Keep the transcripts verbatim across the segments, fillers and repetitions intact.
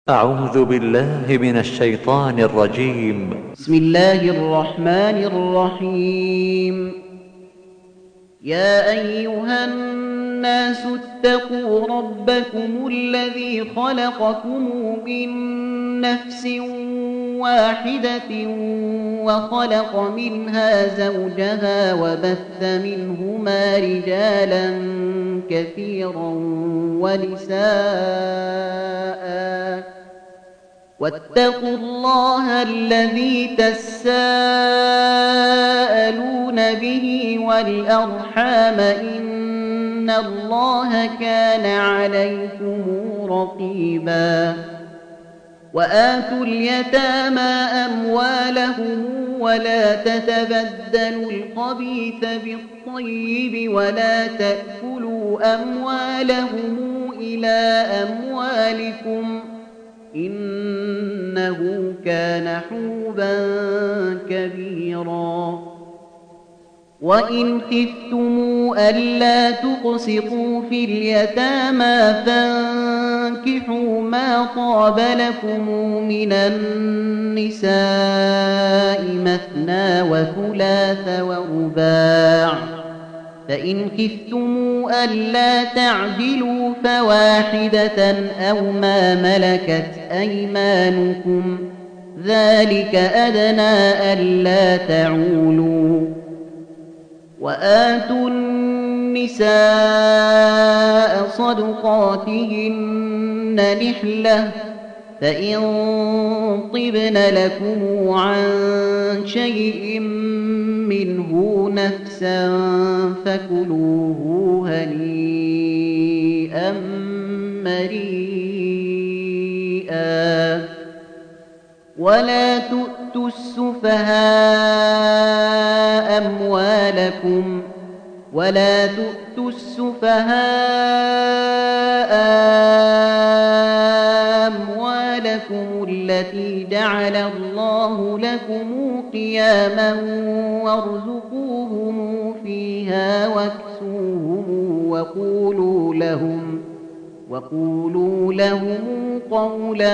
أعوذ بالله من الشيطان الرجيم. بسم الله الرحمن الرحيم. يا أيها الناس اتقوا ربكم الذي خلقكم من نفس واحدة وخلق منها زوجها وبث منهما رجالا كثيرا ونساء واتقوا الله الذي تساءلون به والأرحام إن الله كان عليكم رقيبا. وآتوا اليتامى أموالهم ولا تتبدلوا الخبيث بالطيب ولا تأكلوا أموالهم إلى أموالكم إنه كان حوبا كبيرا. وإن خفتموا ألا تقسطوا في اليتامى فانكحوا ما طاب لكم من النساء مثنى وثلاث ورباع، فإن خفتموا ألا تعدلوا فواحدة أو ما ملكت أيمانكم ذلك أدنى ألا تعولوا. وآتوا النساء صدقاتهن نحلة، فإن طبن لكم عن شيء منه نفسا فكلوه هنيئا مريئا. ولا تؤتوا السفهاء أموالكم ولا تؤتوا السفهاء أموالكم التي جعل الله لكم قياما وارزقوهم فيها واكسوهم وقولوا لهم وقولوا لهم قولا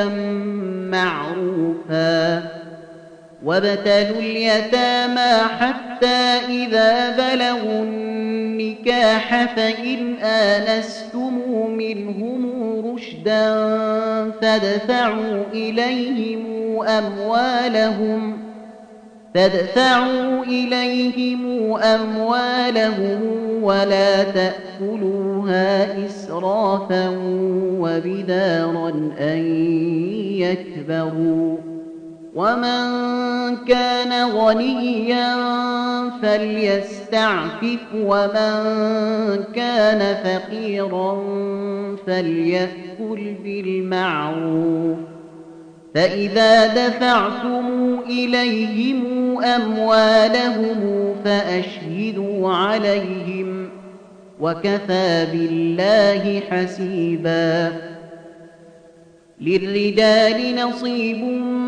معروفا. وابتلوا اليتامى حتى إذا بلغوا النكاح فإن آنستم منهم رشدا فادفعوا إليهم أموالهم فادفعوا إليهم أموالهم ولا تأكلوها إسرافا وبدارا أن يكبروا. ومن كان غنيا فليستعفف ومن كان فقيرا فليأكل بالمعروف. فإذا دفعتم إليهم أموالهم فأشهدوا عليهم وكفى بالله حسيبا. للرجال نصيب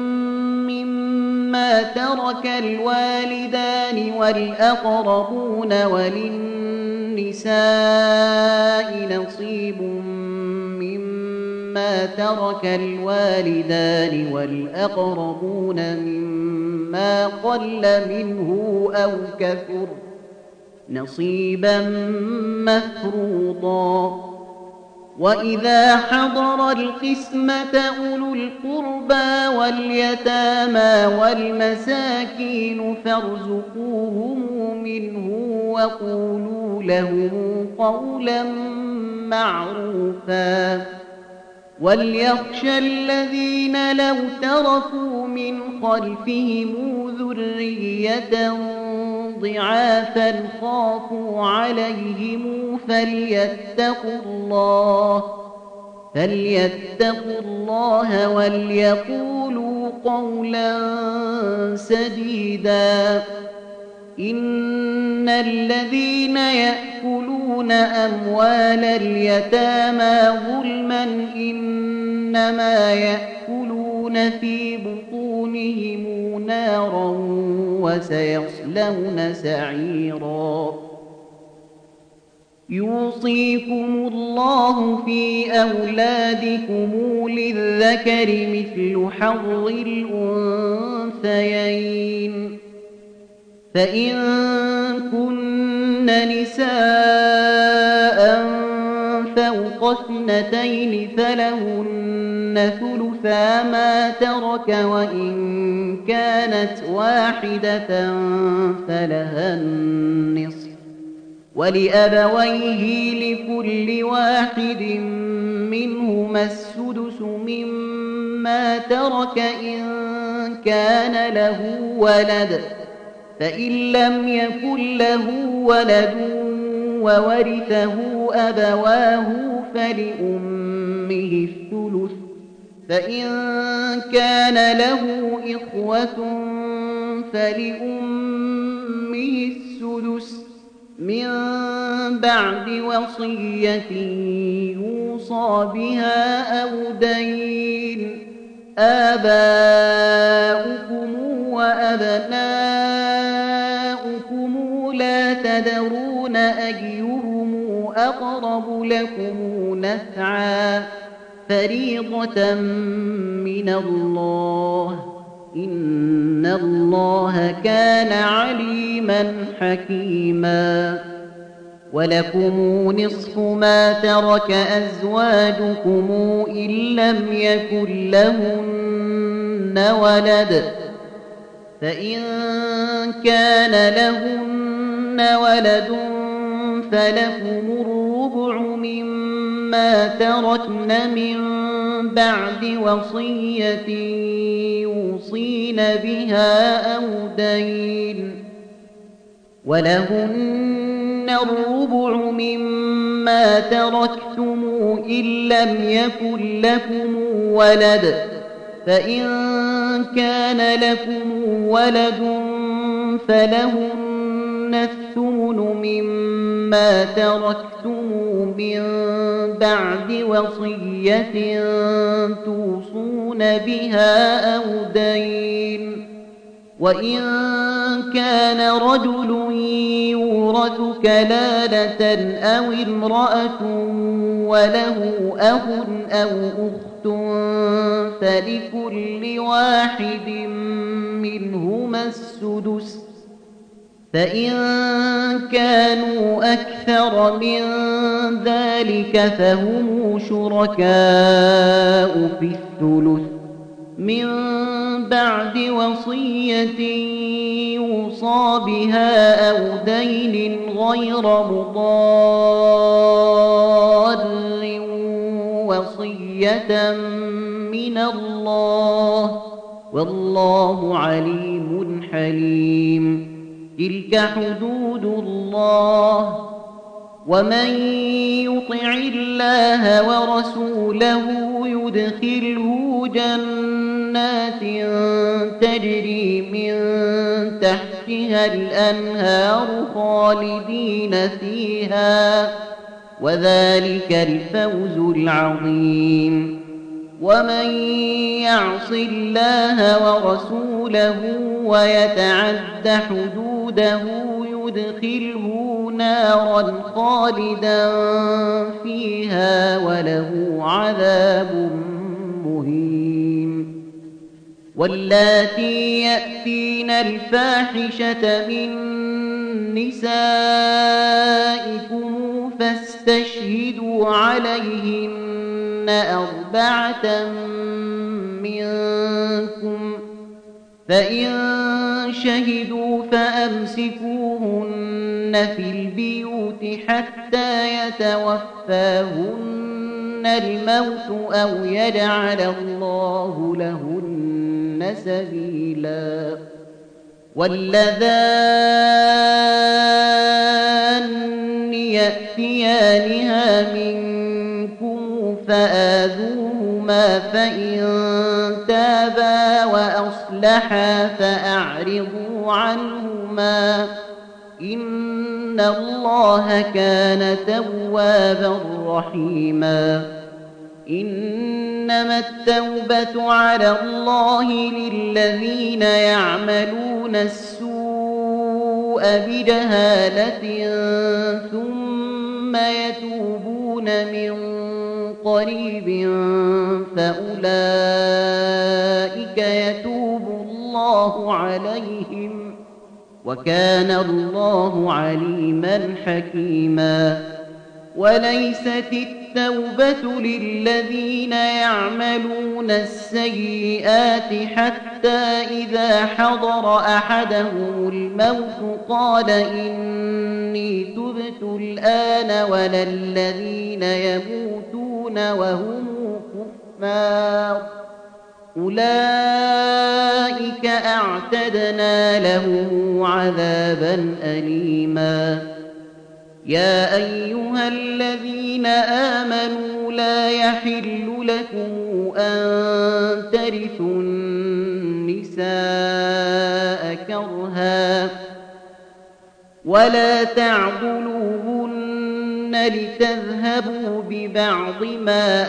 مما ترك الوالدان والأقربون وللنساء نصيب مما ترك الوالدان والأقربون مما قل منه أو كثر نصيبا مفروضا. وإذا حضر القسمة أولو القربى واليتامى والمساكين فارزقوهم منه وقولوا لهم قولا معروفا. وليخشى الذين لو تركوا من خلفهم ذرية ضعافا خافوا عليهم فليتقوا الله فليتقوا الله وليقولوا قولا سديدا. إن الذين يأكلون أموال اليتامى ظلما إنما يأكلون في بطونهم نارا وسيصلون سعيرا. يوصيكم الله في أولادكم للذكر مثل حظ الأنثيين فإن كن نساء فوق اثنتين فلهن ثلثا ما ترك وإن كانت واحدة فلها النصف ولأبويه لكل واحد منهما السدس مما ترك إن كان له ولد فإن لم يكن له ولد وورثه أبواه فلأمه الثلث فإن كان له إخوة فلأمه السدس من بعد وصية يوصى بها أو دين آباؤكم وأبناؤكم لا تدرون أيهم أقرب لكم نفعا فريضة من الله إن الله كان عليما حكيما ولكم نصف ما ترك أزواجكم إن لم يكن لهن ولد فإن كان لهن ولد فلكم الربع مما تركن من بعد وصية يوصين بها أو دين ولهن الربع مما تركتم إن لم يكن لكم ولد فإن كان لكم ولد فلهن الثمن مما تركتم من بعد وصية توصون بها أو دين وإن كان رجل يورث كلالة أو امرأة وله أخ أو أخت فلكل واحد منهما السدس فإن كانوا أكثر من ذلك فهم شركاء في الثلث من بعد وصية يوصى بها أو دين غير مضار وصية من الله والله عليم حليم تلك حدود الله ومن يطع الله ورسوله يدخله جنات تجري من تحتها الأنهار خالدين فيها وذلك الفوز العظيم ومن يعص الله ورسوله ويتعد حدوده يدخله نارا خالدا فيها وله عذاب مهين واللاتي يأتين الفاحشة من نسائكم فاستشهدوا عليهن أربعة منكم فإن شهدوا فأمسكوهن في البيوت حتى يتوفاهن الموت أو يجعل الله لهن سبيلا واللذان يأتيانها منكم فآذوهما فإن تابا وأصلحا فأعرضوا عنهما إن الله كان توابا رحيما إنما التوبة على الله للذين يعملون السوء بجهالة ثم ثم يتوبون من قريب فأولئك يتوب الله عليهم وكان الله عليما حكيما. وليست التوبة للذين يعملون السيئات حتى إذا حضر أحدهم الموت قال إني تبت الآن ولا الذين يموتون وهم كفار أولئك أعتدنا لهم عذابا أليما. يا أيها الذين آمنوا لا يحل لكم أن ترثوا النساء كرها ولا تعضلوهن لتذهبوا ببعض ما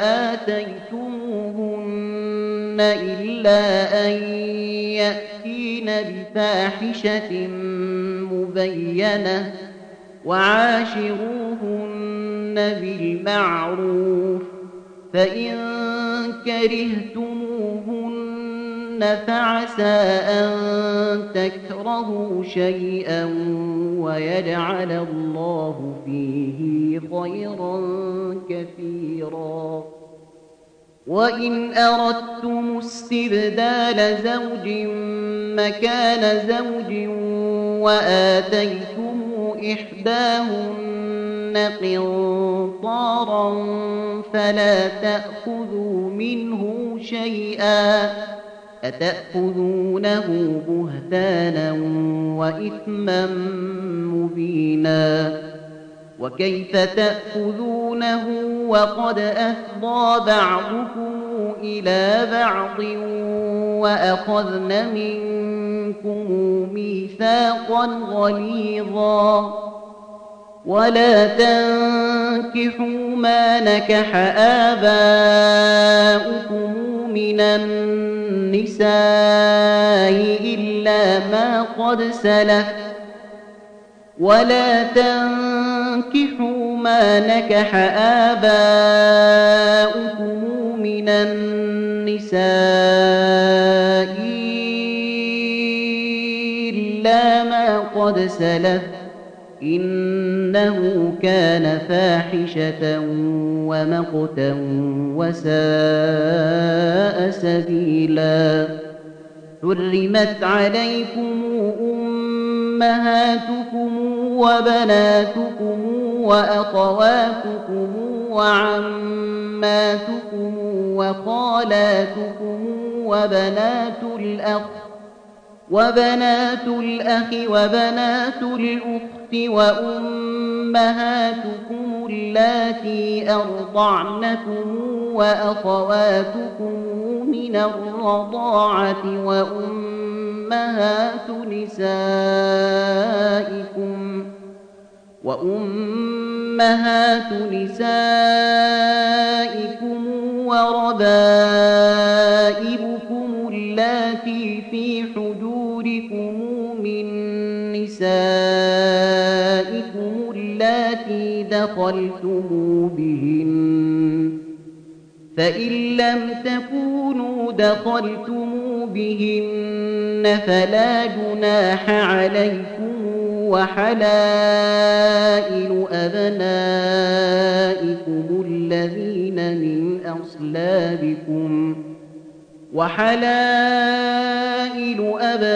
آتيتموهن إلا أن يأتين بفاحشة مبينة وعاشروهن بالمعروف فإن كرهتموهن فعسى أن تكرهوا شيئا ويجعل الله فيه خيرا كثيرا. وإن أردتم استبدال زوج مكان زوج وآتيتم إحداهن قنطارا فلا تأخذوا منه شيئا أتأخذونه بهتانا وإثما مبينا. وكيف تأخذونه وقد أفضى بعضكم إلى بعض وأخذن منكم ميثاقا غليظا. ولا تنكحوا ما نكح آباؤكم من النساء إلا ما قد سلف ولا تنكحوا ما نكح آباؤكم من النساء إلا ما قد سلف إنه كان فاحشة ومقتا وساء سبيلا. حرمت عليكم أمهاتكم وبناتكم وأخواتكم وعماتكم وخالاتكم وبنات الأخ وبنات الأخ وبنات الأخت وأمهاتكم اللاتي أرضعنكم وأخواتكم من الرضاعة وأمهات نسائكم وأمهات نسائكم وربائبكم اللاتي في حجوركم من نسائكم اللاتي دخلتم بهن فإن لم تكونوا دخلتم بهن فلا جناح عليكم وحلائل أبنائكم الذين من أصلابكم وحلائل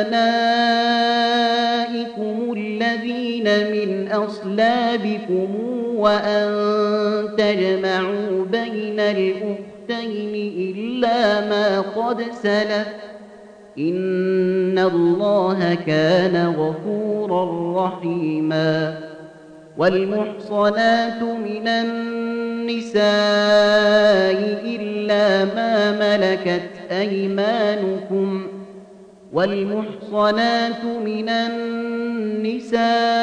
أبنائكم الذين من أصلابكم وأن تجمعوا بين الأختين إلا ما قد سلف إن الله كان غفورا رحيما. والمحصنات من النساء إلا ما ملكت أيمانكم والمحصنات من النساء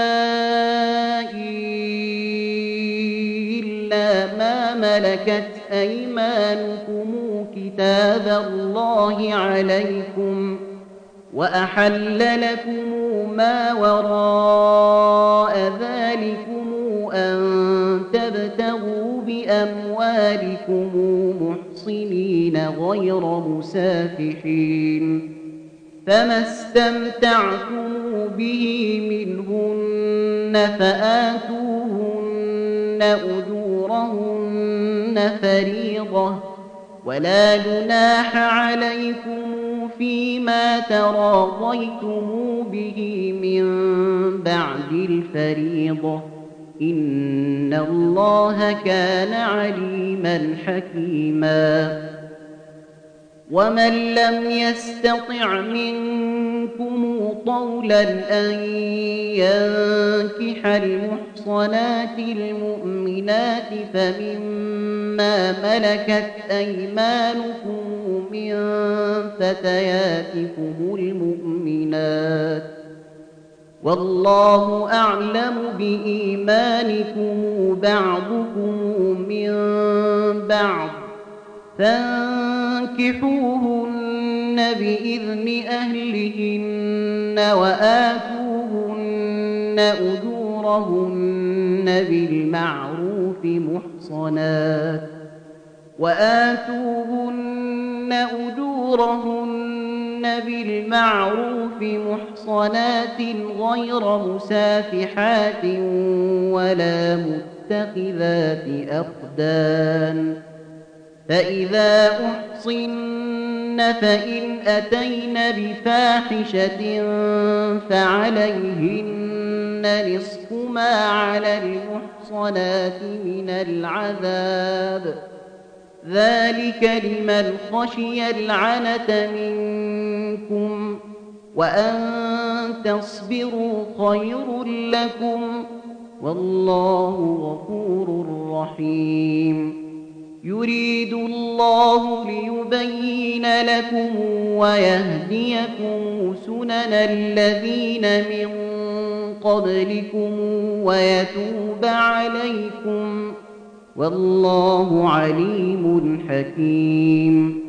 إلا ما ملكت أيمانكم كتاب الله عليكم وأحل لكم ما وراء ذلكم أن بأموالكم محصنين غير مسافحين، فما استمتعتم به منهن فآتوهن أجورهن فريضة، ولا جناح عليكم فيما تراضيتم به من بعد الفريضة، إن الله كان عليما حكيما. ومن لم يستطع منكم طولا أن ينكح المحصنات المؤمنات فمما ملكت أيمانكم من فتياتكم المؤمنات، والله أعلم بإيمانكم بعضكم من بعض، فانكحوهن بإذن أهلهن وآتوهن أجورهن بالمعروف محصنات وآتوهن أجورهن بالمعروف محصنات غير مسافحات ولا متخذات أخدان، فإذا أحصن فإن أتين بفاحشة فعليهن نصف ما على المحصنات من العذاب، ذلك لمن خشي العنة منكم، وأن تصبروا خير لكم، والله غفور رحيم. يريد الله ليبين لكم ويهديكم سنن الذين من قبلكم ويتوب عليكم، والله عليم حكيم.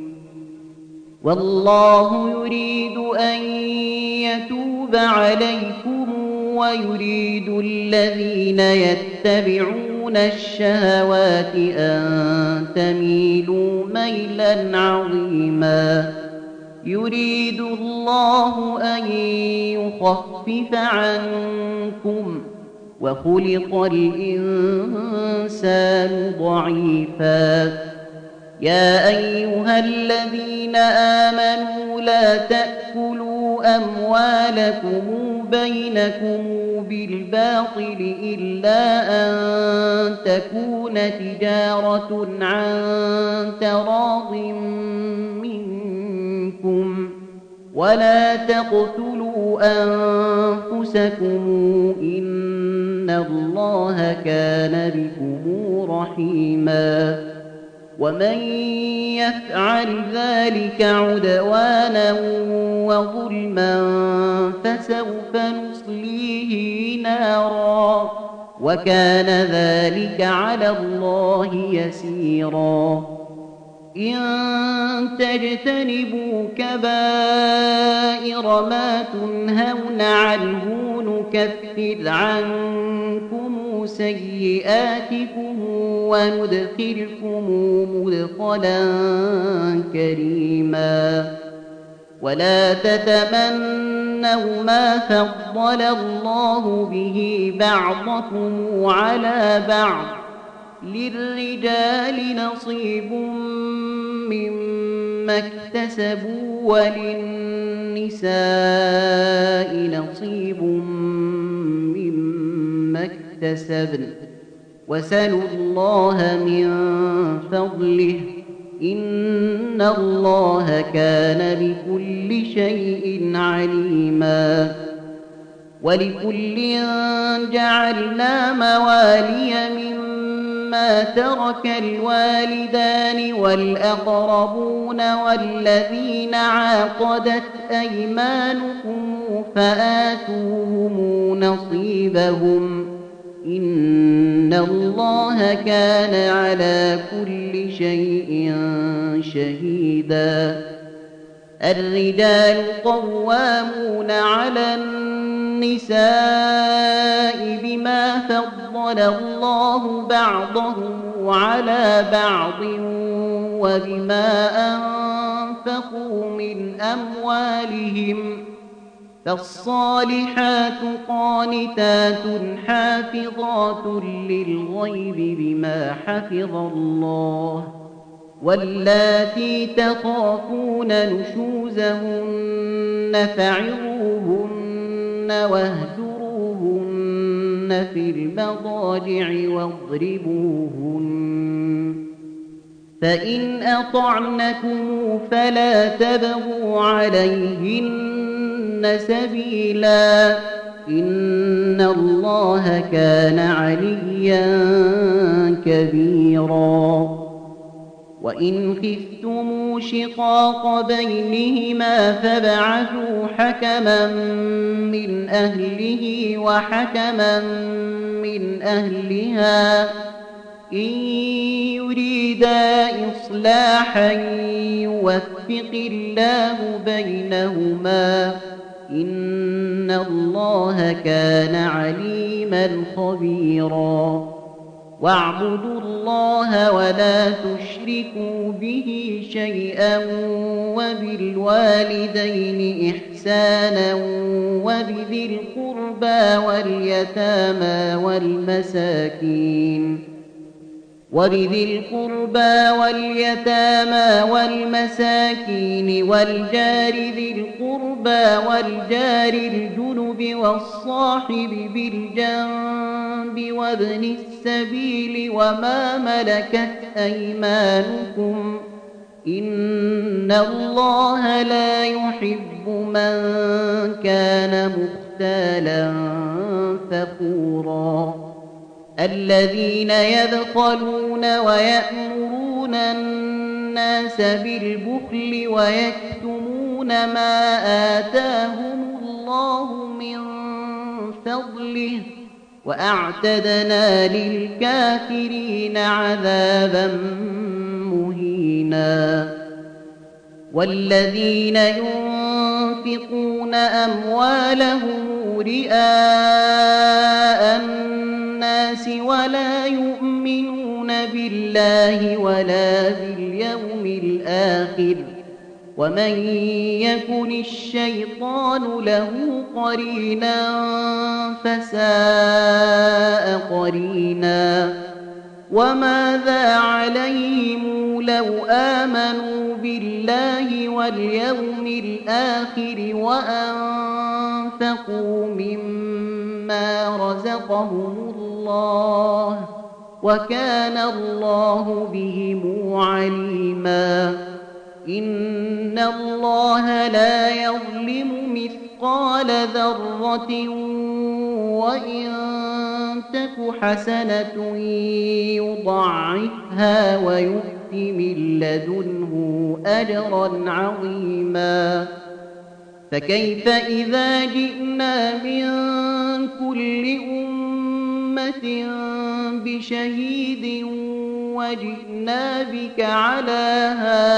والله يريد أن يتوب عليكم ويريد الذين يتبعون الشهوات أن تميلوا ميلا عظيما. يريد الله أن يخفف عنكم وخلق الإنسان ضعيفا. يا أيها الذين آمنوا لا تأكلوا أموالكم بينكم بالباطل إلا أن تكون تجارة عن تراض منكم، ولا تقتلوا أنفسكم إن الله كان بكم رحيما. ومن يفعل ذلك عدوانا وظلما فسوف نصليه نارا، وكان ذلك على الله يسيرا. إن تجتنبوا كبائر ما تنهون عنه نكفر عنكم سيئاتكم وندخلكم مدخلا كريما. ولا تتمنوا ما فضل الله به بعضكم على بعض، للرجال نصيب مما اكتسبوا وللنساء نصيب مما اكتسبن، وسلوا الله من فضله إن الله كان بكل شيء عليما. ولكل جعلنا موالي مما ترك الوالدان والأقربون والذين عاقدت أيمانكم فآتوهم نصيبهم إن الله كان على كل شيء شهيدا. الرجال قوامون على النساء بما فضل الله بعضهم بعضهم على بعض وبما أنفقوا من أموالهم فالصالحات قانتات حافظات للغيب بما حفظ الله واللاتي تخافون نشوزهن فعظوهن واهجروهن في المضاجع واضربوهن فإن أطعنكم فلا تبغوا عليهن سبيلا إن الله كان عليا كبيرا وإن خفتم شقاق بينهما فابعثوا حكما من أهله وحكما من أهلها إن يريدا إصلاحا يوفق الله بينهما إن الله كان عليما خبيرا واعبدوا الله ولا تشركوا به شيئا وبالوالدين إحسانا وبذي القربى واليتامى والمساكين وبذي القربى واليتامى والمساكين والجار ذي القربى والجار الجنب والصاحب بالجنب وابن السبيل وما ملكت أيمانكم إن الله لا يحب من كان مختالا فخورا الذين يبخلون ويأمرون الناس بالبخل ويكتمون ما آتاهم الله من فضله وأعتدنا للكافرين عذابا مهينا والذين ينفقون أموالهم رئاء الناس ولا يؤمنون بالله ولا باليوم الآخر ومن يكن الشيطان له قرينا فساء قرينا وماذا عليهم لو آمنوا بالله واليوم الآخر وأنفقوا مما رزقهم الله وكان الله بهم عليما إن الله لا يظلم مثقال ذرة وإن تك حسنة يضاعفها ويؤت من لدنه أجرا عظيما فكيف إذا جئنا من كل أمة بشهيد وجئنا بك على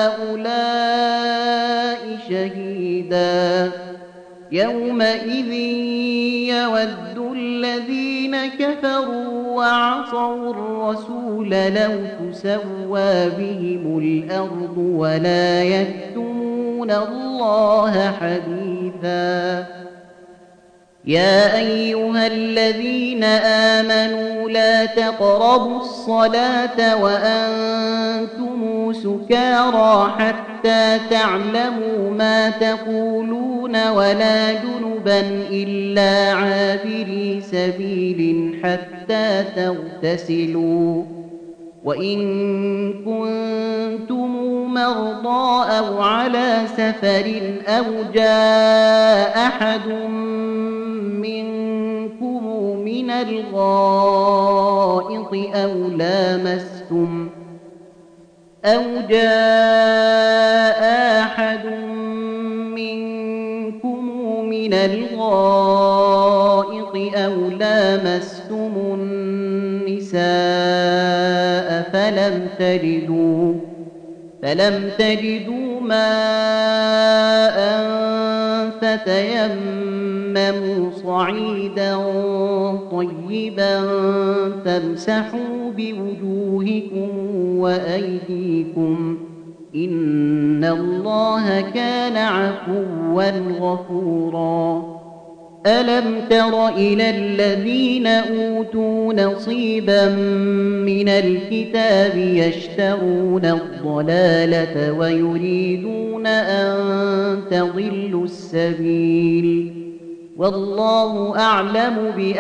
هؤلاء شهيدا يومئذ يود الذين كفروا وعصوا الرسول لو تسوى بهم الأرض ولا يكتمون الله حديثا يا أيها الذين آمنوا لا تقربوا الصلاة وأنتم سكارى حتى تعلموا ما تقولون ولا جنبا إلا عابري سبيل حتى تغتسلوا وإن كنتم مرضى أو على سفر أو جاء أحد منكم من الغائط أو لامستم أو جاء أحد منكم من الغائط أو لامستم النساء فلم تجدوا فلم تجدوا ماء فتيمموا صعيدا طيبا فامسحوا بوجوهكم وأيديكم إن الله كان عفوا غفورا ألم تر إلى الذين أوتوا نصيبا من الكتاب يشترون الضلالة ويريدون أن تضلوا السبيل والله أعلم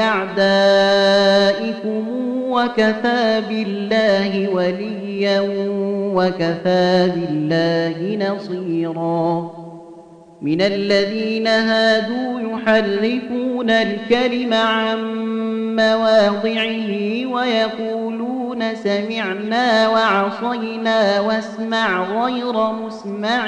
بأعدائكم وكفى بالله وليا وكفى بالله نصيرا من الذين هادوا يحرفون الكلم عن مواضعه ويقولون سمعنا وعصينا واسمع غير مسمع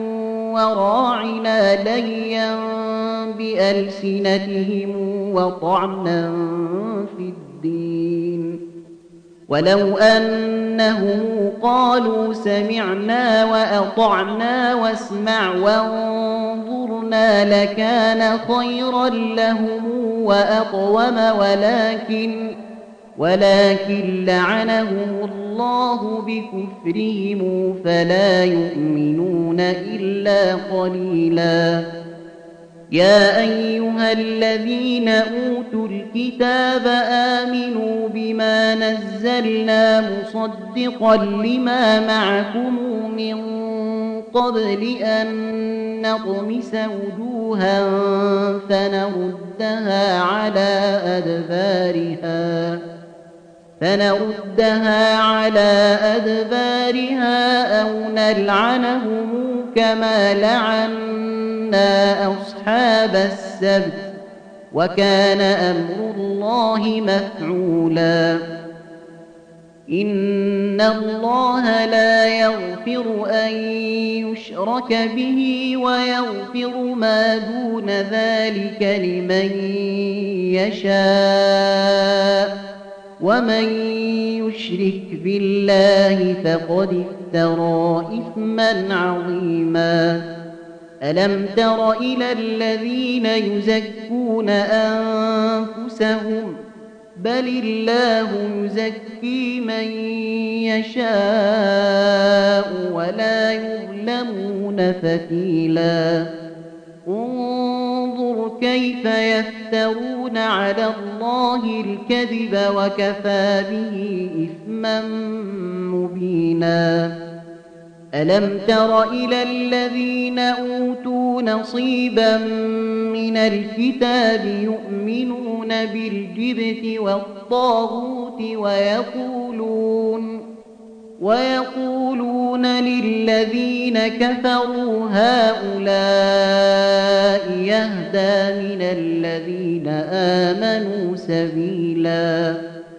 وراعنا ليا بألسنتهم وطعنا في الدين ولو أنهم قالوا سمعنا وأطعنا واسمع وانظرنا لكان خيرا لهم وأقوم ولكن ولكن لعنهم الله بكفرهم فلا يؤمنون إلا قليلا يا أيها الذين أوتوا الكتاب آمنوا بما نزلنا مصدقا لما معكم من قبل أن نطمس وجوها فنردها على أدبارها فنردها على أدبارها أو نلعنهم كما لعنا أصحاب السبت وكان أمر الله مفعولا إن الله لا يغفر أن يشرك به ويغفر ما دون ذلك لمن يشاء ومن يشرك بالله فقد افترى إثما عظيما ألم تر إلى الذين يزكون أنفسهم بل الله يزكي من يشاء ولا يظلمون فتيلا انظر كيف يفترون على الله الكذب وكفى به إثما مبينا ألم تر إلى الذين أوتوا نصيبا من الكتاب يؤمنون بالجبت والطاغوت ويقولون ويقولون للذين كفروا هؤلاء يهدى من الذين آمنوا سبيلا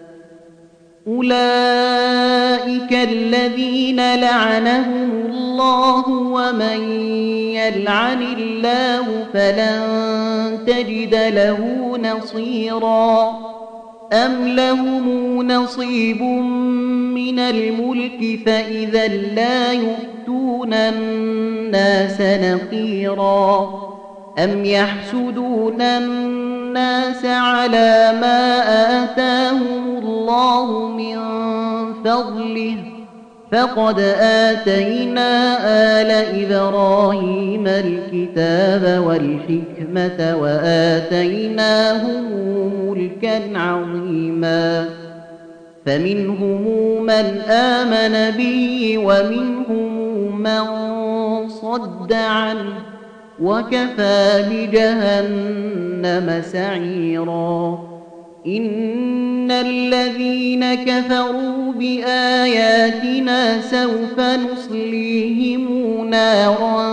أولئك الذين لعنهم الله ومن يلعن الله فلن تجد له نصيرا أم لهم نصيب من الملك فإذا لا يؤتون الناس نقيرا أم يحسدون الناس على ما آتاهم الله من فضله فقد آتينا آل إبراهيم الكتاب والحكمة وآتيناهم ملكا عظيما فمنهم من آمن به ومنهم من صد عنه وكفى بجهنم سعيرا إن الذين كفروا بآياتنا سوف نصليهم نارا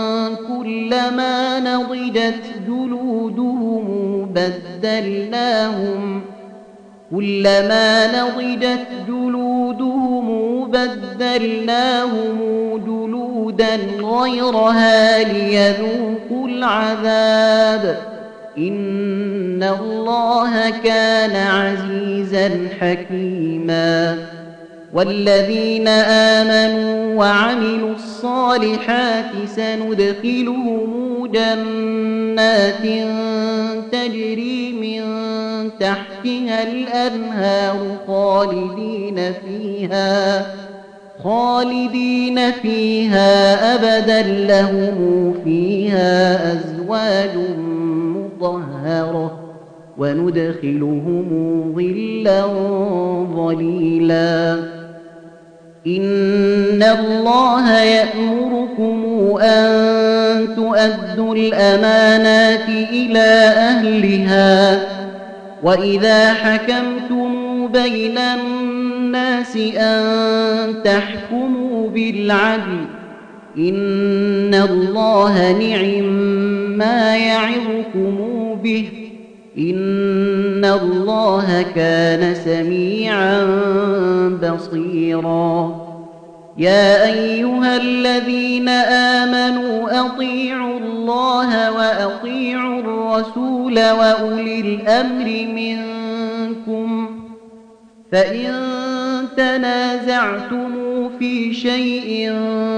كلما نضجت جلودهم بدلناهم كلما نضجت جلودهم بدلناهم جلودا غيرها ليذوقوا العذاب إن الله كان عزيزا حكيما والذين آمنوا وعملوا الصالحات سندخلهم جنات تجري من تحتها الأنهار خالدين فيها خالدين فيها أبدا لهم فيها أزواج مطهرة وندخلهم ظلا ظليلا إن الله يأمركم أن تؤدوا الأمانات إلى أهلها وإذا حكمتم بين الناس أن تحكموا بالعدل إن الله نعم ما يعظكم به إن الله كان سميعا بصيرا يا أيها الذين آمنوا أطيعوا الله وأطيعوا الرسول وأولي الأمر منكم فإن تنازعتم في شيء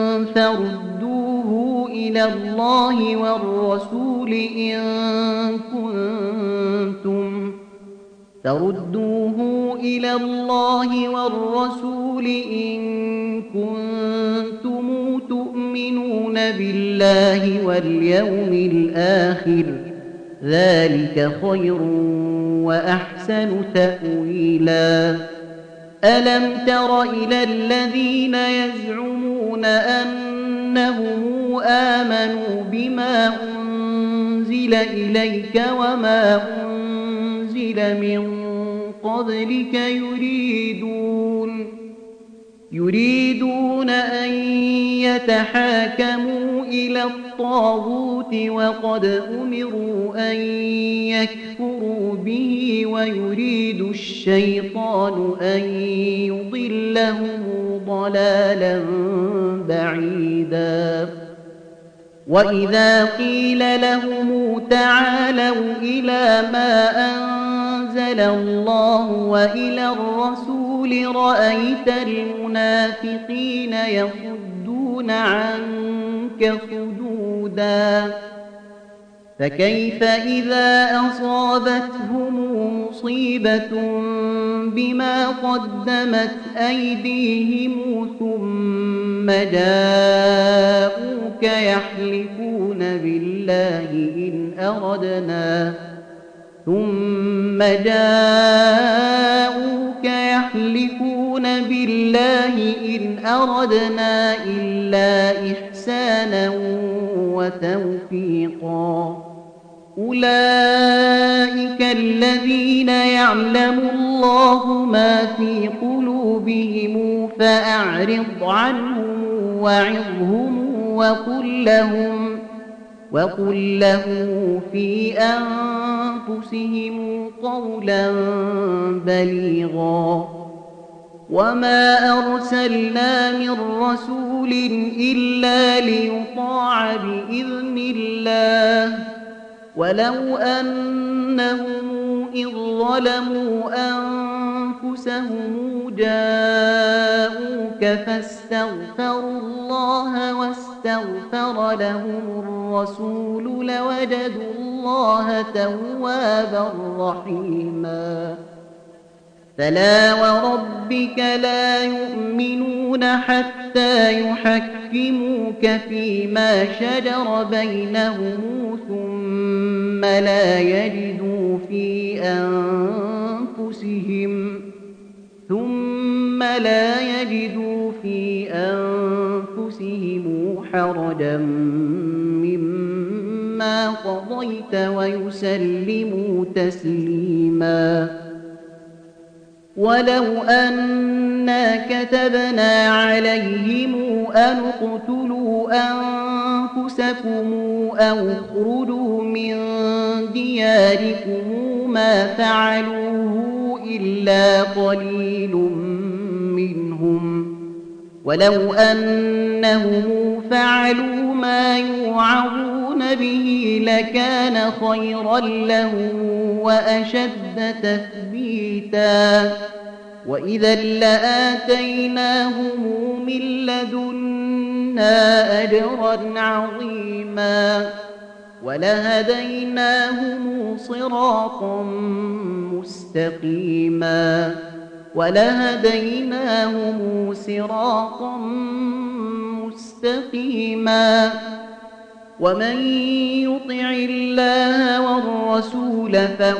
فردوه إلى الله والرسول إن كنتم فردوه إلى الله والرسول إن كنتم تؤمنون بالله واليوم الآخر ذلك خير وأحسن تأويلا ألم تر إلى الذين يزعمون أنهم آمنوا بما أنزل إليك وما أنزل من قبلك يريدون يريدون أن يتحاكموا إلى الطاغوت وقد أمروا أن يكفروا به ويريد الشيطان أن يضلهم ضلالا بعيدا وإذا قيل لهم تعالوا إلى ما أنزل الله وإلى الرسول رأيت المنافقين يصدون عنك صدودا فكيف إذا أصابتهم مصيبة بما قدمت أيديهم ثم جاءوك يحلفون بالله إن أردنا ثم جاءوك يحلفون بالله إن أردنا إلا إحسانا وتوفيقا أولئك الذين يعلم الله ما في قلوبهم فأعرض عنهم وعظهم وقل لهم وقل لهم في أنفسهم قولا بليغا وما أرسلنا من رسول إلا ليطاع بإذن الله ولو أنهم إذ ظلموا أنفسهم جاءوك فاستغفروا الله واستغفر لهم الرسول لوجدوا الله توابا رحيما فلا وربك لا يؤمنون حتى يحكموك فيما شجر بينهم ثم لا يجدوا في أنفسهم ثم لا يجدوا في أنفسهم حرجا مما قضيت ويسلموا تسليما ولو أنا كتبنا عليهم أن اقتلوا أنفسكم أو اخرجوا من دياركم ما فعلوه إلا قليل منهم ولو أنهم فعلوا ما يوعظون به لكان خيرا لهم وأشد تثبيتا وإذا لآتيناهم من لدنا أجرا عظيما ولهديناهم صراطا مستقيما ولهديناهم صراطا مستقيما ومن يطع الله والرسول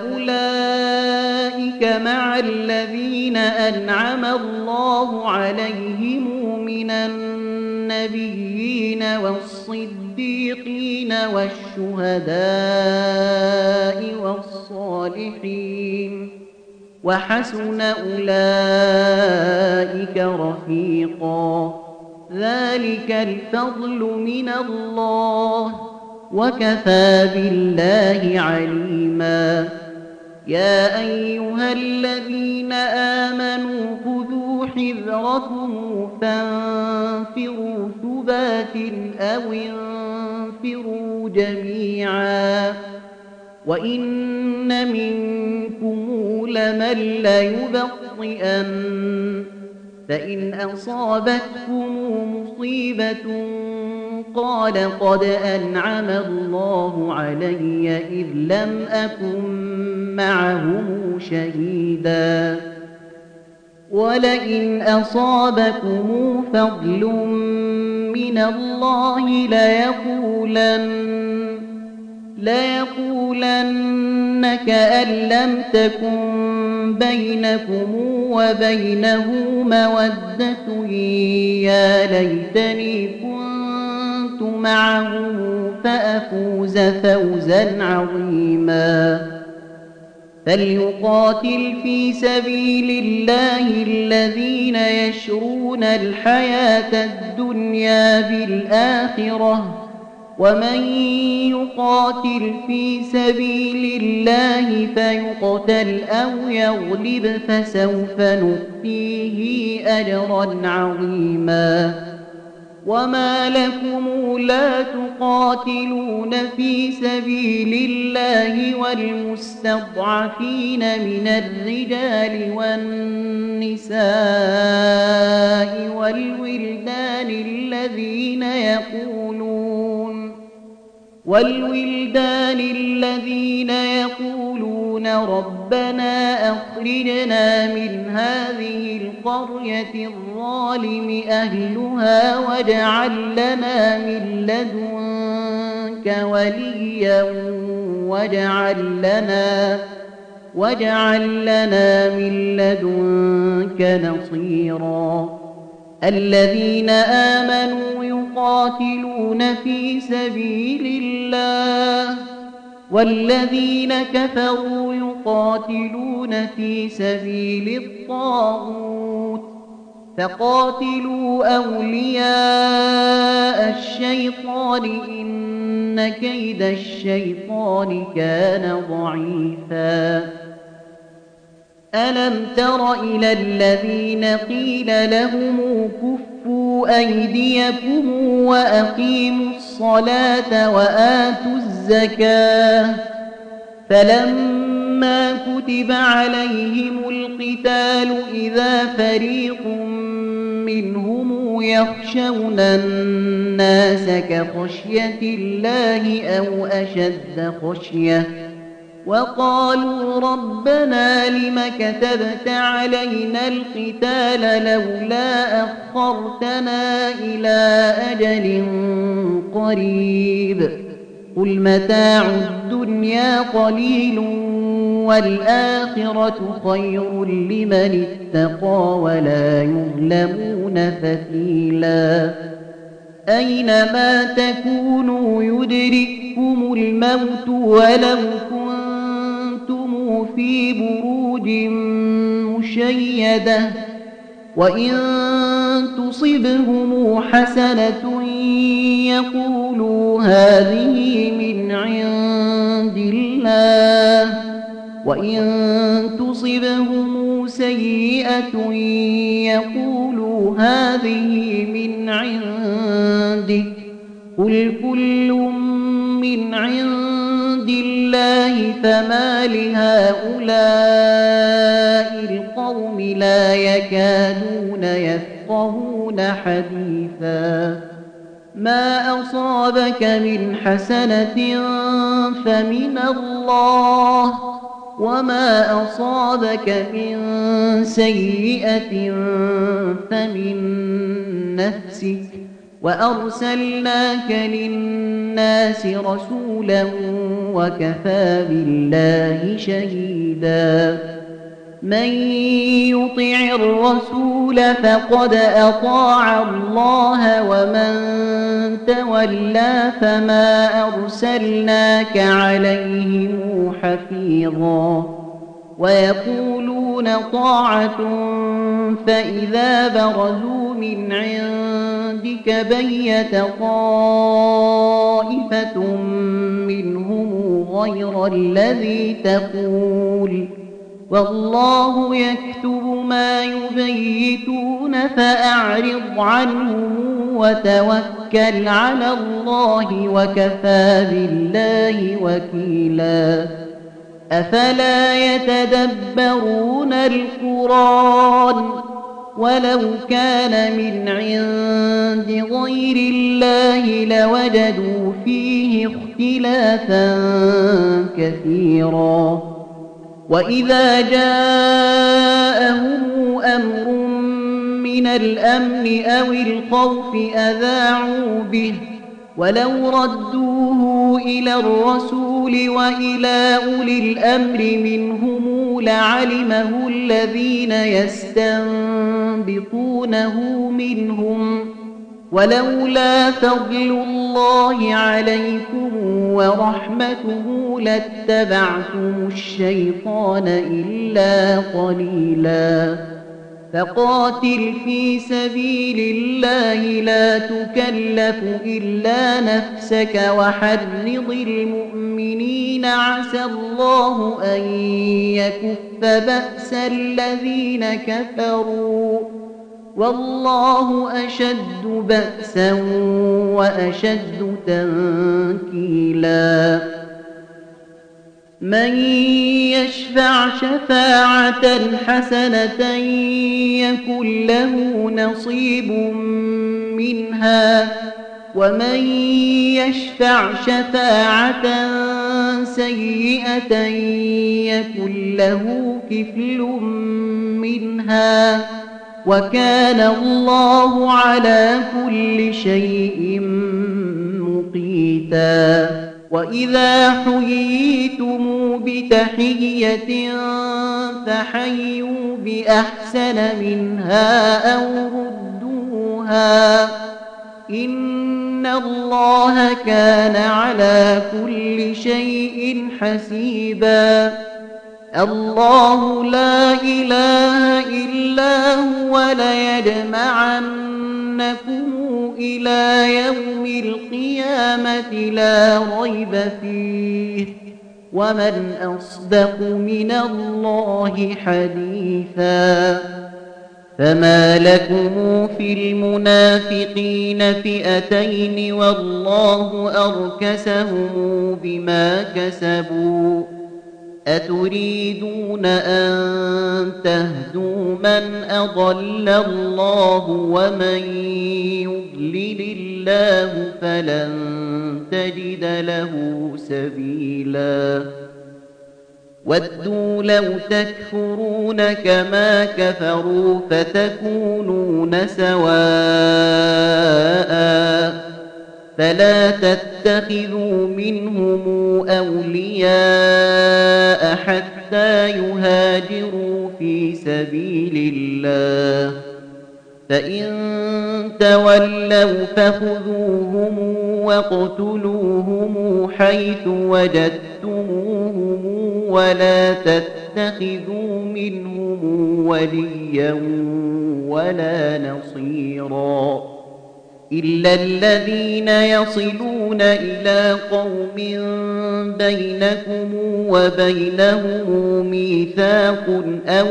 فأولئك مع الذين أنعم الله عليهم من النبيين والصديقين والشهداء والصالحين وحسن أولئك رفيقا ذلك الفضل من الله وكفى بالله عليما يا أيها الذين آمنوا خذوا حذركم فانفروا ثبات أو انفروا جميعا وإن منكم لمن ليبطئن فإن أصابتكم مصيبة قال قد أنعم الله علي إذ لم أكن معهم شهيدا ولئن أصابكم فضل من الله ليقولن ليقولن كأن لم تكن بينكم وبينه مودة يا ليتني كنت معهم فأفوز فوزا عظيما فليقاتل في سبيل الله الذين يشرون الحياة الدنيا بالآخرة ومن يقاتل في سبيل الله فيقتل أو يغلب فسوف نؤتيه أجرا عظيما وما لكم لا تقاتلون في سبيل الله والمستضعفين من الرجال والنساء والولدان الذين يقولون والولدان الذين يقولون ربنا أخرجنا من هذه القرية الظالم أهلها واجعل لنا من لدنك وليا واجعل لنا واجعل لنا من لدنك نصيرا الذين آمنوا يقاتلون في سبيل الله والذين كفروا يقاتلون في سبيل الطاغوت فقاتلوا أولياء الشيطان إن كيد الشيطان كان ضعيفا ألم تر إلى الذين قيل لهم كفوا أيديكم وأقيموا الصلاة وآتوا الزكاة فلما كتب عليهم القتال إذا فريق منهم يخشون الناس كخشية الله أو أشد خشية وقالوا ربنا لم كتبت علينا القتال لولا أخرتنا إلى أجل قريب قل متاع الدنيا قليل والآخرة خير لمن اتقى ولا يظلمون فتيلا أينما تكونوا يدرككم الموت ولو كنتم في بروج مشيدة وإن تصبهم حسنة يقولوا هذه من عند الله وإن تصبهم سيئة يقولوا هذه من عندك قل كل من عند الله فما لهؤلاء القوم لا يكادون يفقهون حديثا ما أصابك من حسنة فمن الله وما أصابك من سيئة فمن نفسك وأرسلناك للناس رسولا وكفى بالله شهيدا من يطع الرسول فقد أطاع الله ومن تولى فما أرسلناك عليهم حفيظا ويقولون طاعة فإذا برزوا من عندك بيت طائفة منهم غير الذي تقول والله يكتب ما يبيتون فأعرض عنهم وتوكل على الله وكفى بالله وكيلا أفلا يتدبرون القرآن ولو كان من عند غير الله لوجدوا فيه اختلافا كثيرا وإذا جاءهم أمر من الأمن أو الخوف أذاعوا به ولو ردوه إلى الرسول وإلى أولي الأمر منهم لعلمه الذين يستنبطونه منهم ولولا فضل الله عليكم ورحمته لاتبعتم الشيطان إلا قليلا فقاتل في سبيل الله لا تكلف إلا نفسك وحرض المؤمنين عسى الله أن يكف بأس الذين كفروا والله أشد بأسا وأشد تنكيلا من يشفع شفاعة حسنة يكن له نصيب منها ومن يشفع شفاعة سيئة يكن له كفل منها وكان الله على كل شيء مقيتا وإذا حييتم بتحية فحيوا بأحسن منها أو ردوها إن الله كان على كل شيء حسيبا الله لا إله إلا هو ليجمعنكم إلى يوم القيامة لا ريب فيه ومن أصدق من الله حديثا فما لكم في المنافقين فئتين والله أركسهم بما كسبوا أتريدون أن تهدوا من أضل الله ومن يضلل الله فلن تجد له سبيلا ودوا لو تكفرون كما كفروا فتكونون سواء فلا تتخذوا منهم أولياء حتى يهاجروا في سبيل الله فإن تولوا فخذوهم واقتلوهم حيث وجدتموهم ولا تتخذوا منهم وليا ولا نصيرا إلا الذين يصلون إلى قوم بينكم وبينهم ميثاق أو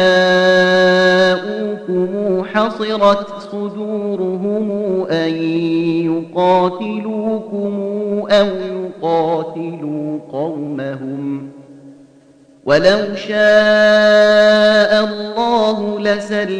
جاءوكم حصرت صدورهم أن يقاتلوكم أو يقاتلوا قومهم ولو شاء الله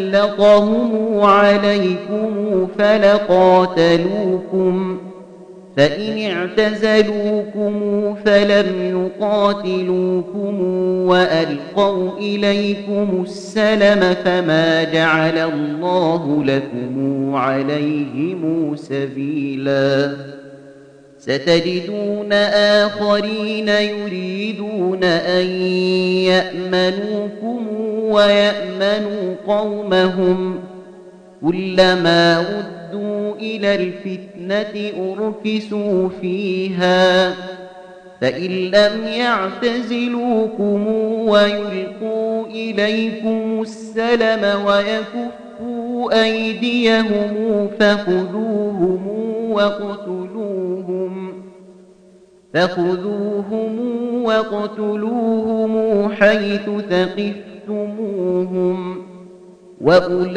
لسلطهم عليكم فلقاتلوكم فإن اعتزلوكم فلم يقاتلوكم وألقوا إليكم السلم فما جعل الله لكم عليهم سبيلا ستجدون آخرين يريدون أن يأمنوكم ويأمنوا قومهم كلما ردوا إلى الفتنة أركسوا فيها فإن لم يعتزلوكم ويلقوا إليكم السلم ويكفوا أيديهم فخذوهم وَاقْتُلُوهُمْ فَخُذُوهُمْ وَاقْتُلُوهُمْ حَيْثُ ثَقِفْتُمُوهُمْ وَأُولَئِكُمْ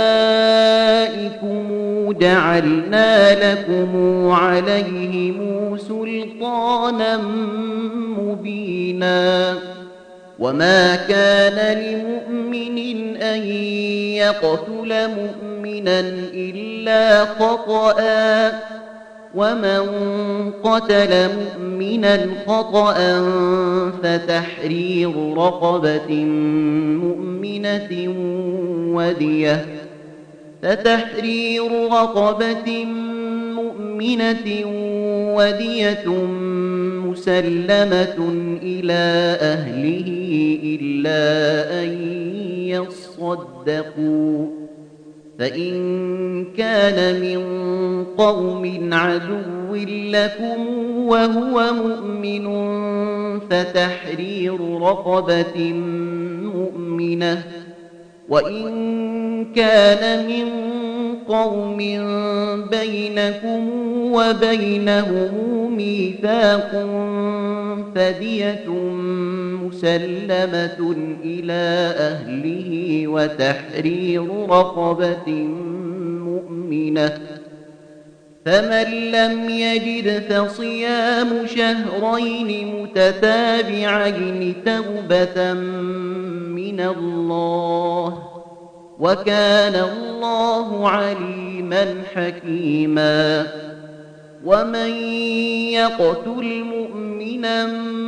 جَعَلْنَا لَكُمْ عَلَيْهِمْ سُلْطَانًا مُبِينًا وَمَا كَانَ لِمُؤْمِنٍ أَن يَقْتُلَ مُؤْمِنًا إِلَّا خَطَأً وَمَنْ قَتَلَ مُؤْمِنًا خَطَأً فَتَحْرِيرُ رَقَبَةٍ مُؤْمِنَةٍ وَدِيَةٌ فَتَحْرِيرُ رَقَبَةٍ مُؤْمِنَةٍ وَدِيَةٌ مُسَلَّمَةٌ إِلَى أَهْلِهِ إِلَّا أَن يَصَّدَّقُوا فَإِن كَانَ مِن قَوْمٍ عَدُوٍّ لَّكُمْ وَهُوَ مُؤْمِنٌ فَتَحْرِيرُ رَقَبَةٍ مُؤْمِنَةٍ وَإِن كَانَ مِن قَوْمٍ بَيْنَكُمْ وَبَيْنَهُمْ مِيثَاقٌ فَدِيَةٌ مُسَلَّمَةٌ إِلَى أَهْلِهِ وَتَحْرِيرُ رَقَبَةٍ مُؤْمِنَةٍ فَمَن لَّمْ يَجِدْ فَصِيَامُ شَهْرَيْنِ مُتَتَابِعَيْنِ تَوْبَةً مِّنَ اللَّهِ وَكَانَ اللَّهُ عَلِيمًا حَكِيمًا وَمَن يَقْتُلْ مُؤْمِنًا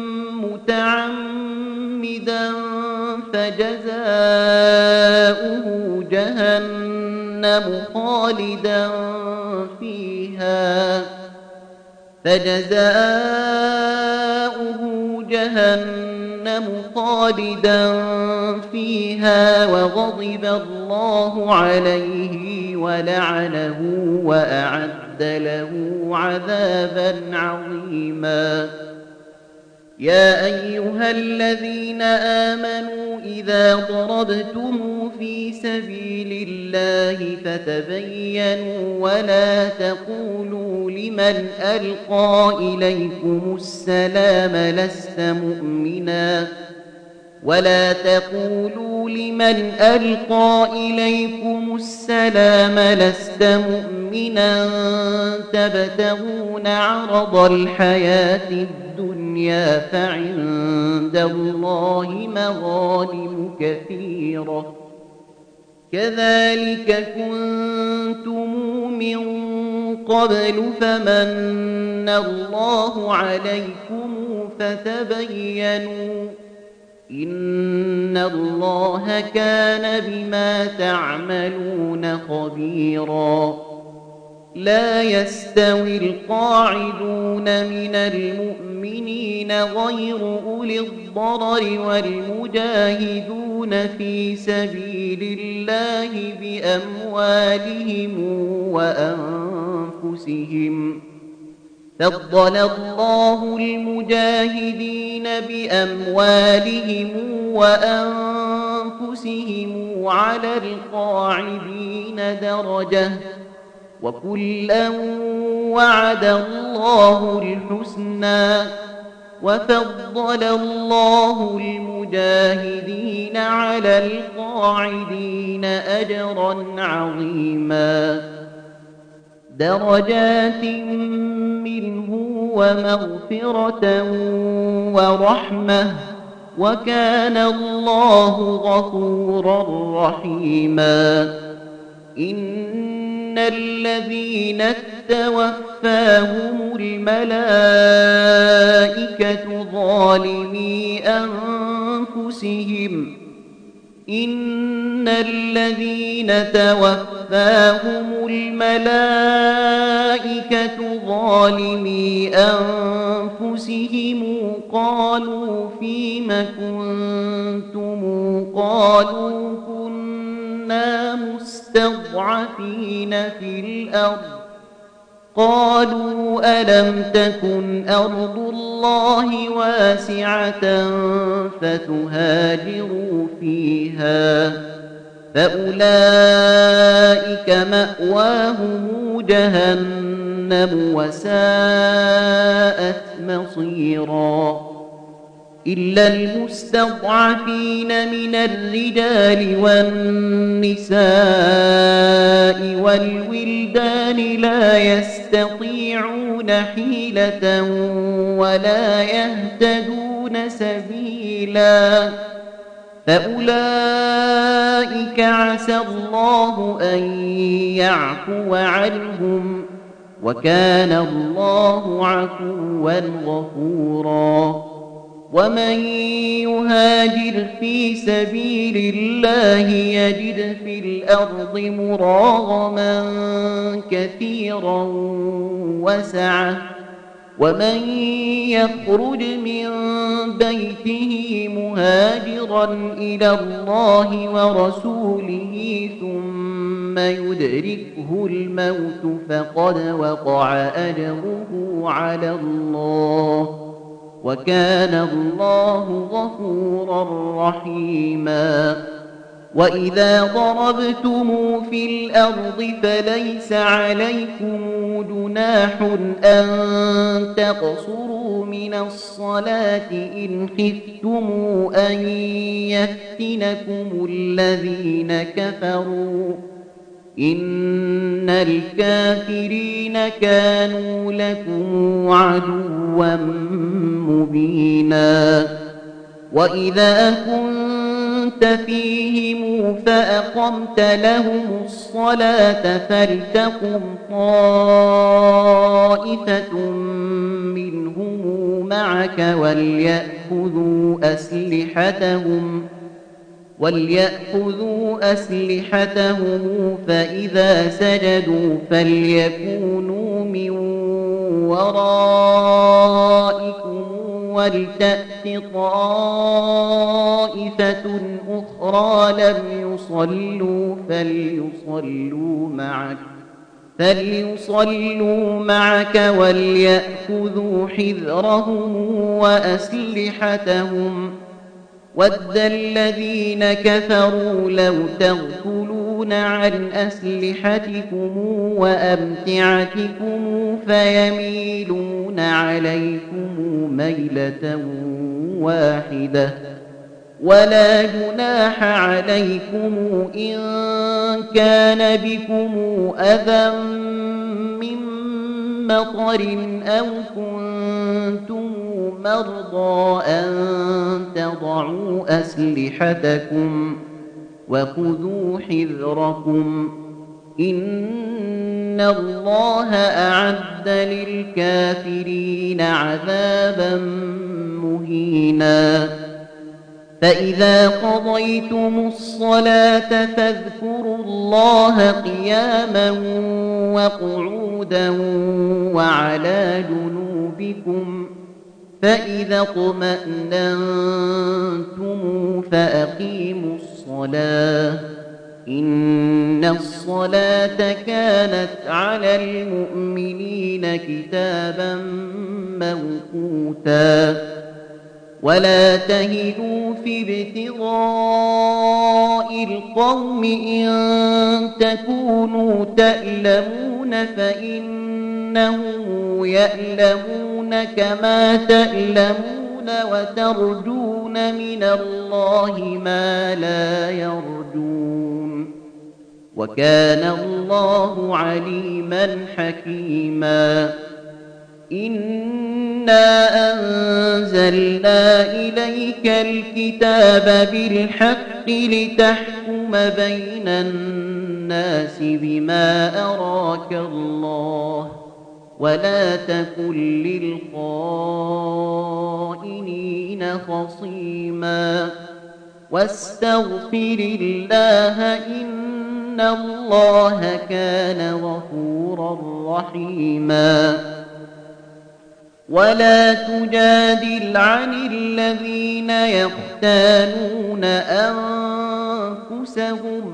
مُتَعَمِّدًا فَجَزَاؤُهُ جَهَنَّمُ خَالِدًا فِيهَا فَجَزَاؤُهُ جَهَنَّمُ خَالِدًا فِيهَا وَغَضِبَ اللَّهُ عَلَيْهِ وَلَعَنَهُ وَأَعَدَّ لَهُ عَذَابًا عَظِيمًا يَا أَيُّهَا الَّذِينَ آمَنُوا إِذَا ضَرَبْتُمْ فِي سَبِيلِ اللَّهِ فَتَبَيَّنُوا وَلَا تَقُولُوا لِمَنْ أَلْقَى إِلَيْكُمُ السَّلَامَ لَسْتَ مُؤْمِنًا ولا تقولوا لمن ألقى إليكم السلام لست مؤمنا تبتغون عرض الحياة الدنيا فعند الله مغانم كثيرة كذلك كنتم من قبل فمن الله عليكم فتبينوا إن الله كان بما تعملون خبيرا لا يستوي القاعدون من المؤمنين غير أولي الضرر والمجاهدون في سبيل الله بأموالهم وأنفسهم فضل الله المجاهدين بأموالهم وأنفسهم على القاعدين درجة وكلا وعد الله الحسنى وفضل الله المجاهدين على القاعدين أجرا عظيما درجات منه ومغفرة ورحمة وكان الله غفورا رحيما إن الذين توفاهم الملائكة ظالمي أنفسهم إن الذين توفاهم الملائكة ظالمي أنفسهم قالوا فيم كنتم قالوا كنا مستضعفين في الأرض قالوا ألم تكن أرض الله واسعة فتهاجروا فيها فأولئك مأواهم جهنم وساءت مصيرا إلا المستضعفين من الرجال والنساء والولدان لا يستطيعون حيلة ولا يهتدون سبيلا فأولئك عسى الله أن يعفو عنهم وكان الله عفوا غفورا ومن يهاجر في سبيل الله يجد في الأرض مراغما كثيرا وسعة ومن يخرج من بيته مهاجرا إلى الله ورسوله ثم يدركه الموت فقد وقع أجره على الله وكان الله غفورا رحيما وإذا ضربتم في الأرض فليس عليكم جناح أن تقصروا من الصلاة إن خفتم أن يفتنكم الذين كفروا إن الكافرين كانوا لكم عدوا مبينا وإذا كنت فيهم فأقمت لهم الصلاة فلتقم طائفة منهم معك وليأخذوا أسلحتهم وليأخذوا أسلحتهم فإذا سجدوا فليكونوا من ورائكم ولتأت طائفة أخرى لم يصلوا فليصلوا معك فليصلوا معك وليأخذوا حذرهم وأسلحتهم ود الذين كفروا لو تغفلون عن أسلحتكم وأمتعتكم فيميلون عليكم ميلة واحدة ولا جناح عليكم إن كان بكم أذى من مطر أو كنتم مرضى أن تضعوا أسلحتكم وخذوا حذركم إن الله أعد للكافرين عذابا مهينا فإذا قضيتم الصلاة فاذكروا الله قياما وقعودا وعلى جنوبكم فإذا اطمأننتم فأقيموا الصلاة إن الصلاة كانت على المؤمنين كتابا موقوتا ولا تهنوا في ابتغاء القوم إن تكونوا تألمون فإنهم يألمون كما تألمون وترجون من الله ما لا يرجون وكان الله عليما حكيما إنا أنزلنا إليك الكتاب بالحق لتحكم بين الناس الناس بما أراك الله ولا تكن للخائنين خصيما واستغفر الله إن الله كان غفورا رحيما ولا تجادل عن الذين يختانون أنفسهم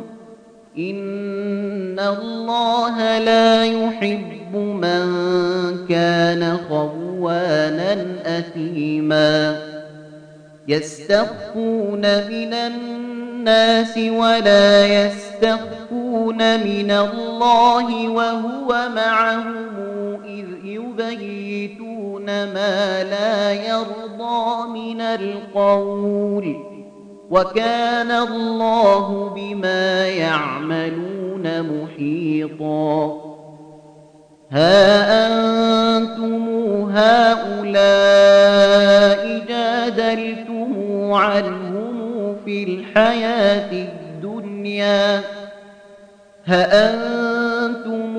إن الله لا يحب من كان خوانا أثيما يستخفون من الناس ولا يستخفون من الله وهو معهم إذ يبيتون ما لا يرضى من القول وكان الله بما يعملون محيطا ها أنتم هؤلاء جادلتم عنهم في الحياة الدنيا ها أنتم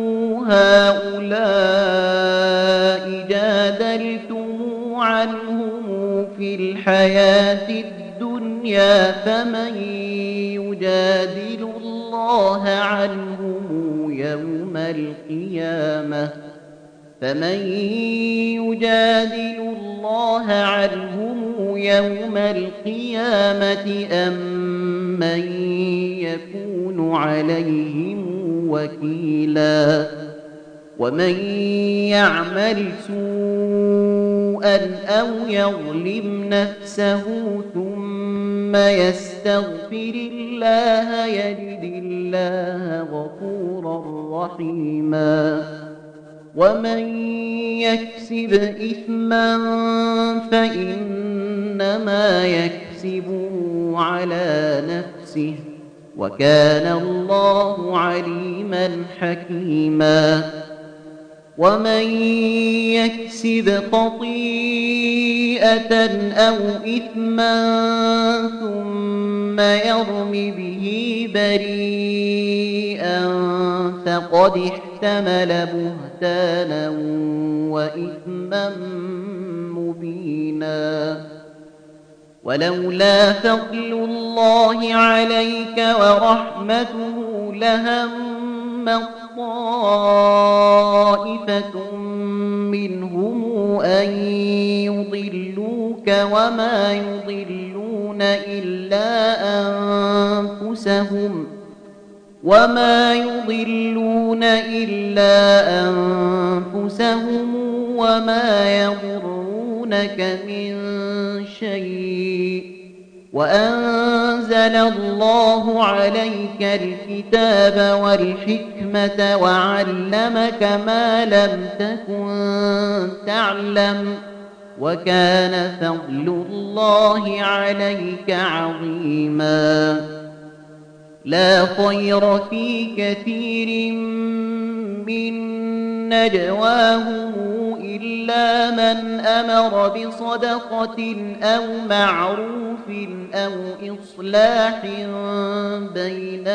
هؤلاء جادلتم عنهم في الحياة الدنيا فمن يجادل الله عنهم يوم القيامة فمن يجادل الله عنهم يوم القيامة أم من يكون عليهم وكيلا ومن يعمل سوءا أو يظلم نفسه ثم يستغفر الله يجد الله غفورا رحيما ومن يكسب إثما فإنما يكسبه على نفسه وكان الله عليما حكيما ومن يكسب خطيئة أو إثما ثم يرم به بريئا فقد احتمل بهتانا وإثما مبينا ولولا فضل الله عليك ورحمته لهم طائفة منهم أن يضلوك وما يضلون إلا أنفسهم وما يضلون إلا أنفسهم وما يضرونك من شيء وأنزل الله عليك الكتاب والحكمة وعلمك ما لم تكن تعلم وكان فضل الله عليك عظيما لا خير في كثير من نجواهم إلا من أمر بصدقة أو معروف أو إصلاح بين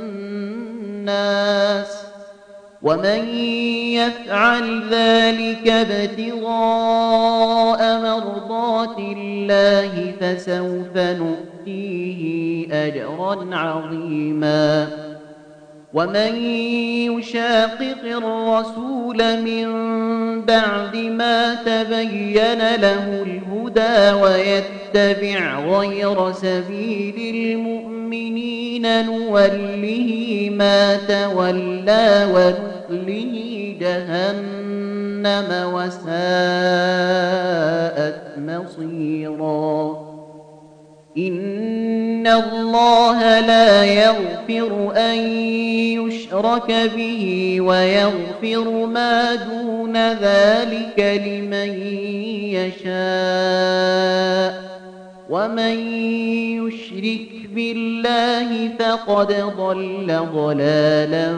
الناس ومن يفعل ذلك ابتغاء مرضات الله فسوف نؤتيه أجرا عظيما ومن يشاقق الرسول من بعد ما تبين له الهدى ويتبع غير سبيل المؤمنين نوله ما تولى ونصله جهنم وساءت مصيرا إن الله لا يغفر أن يشرك به ويغفر ما دون ذلك لمن يشاء ومن يشرك بالله فقد ضل ضلالا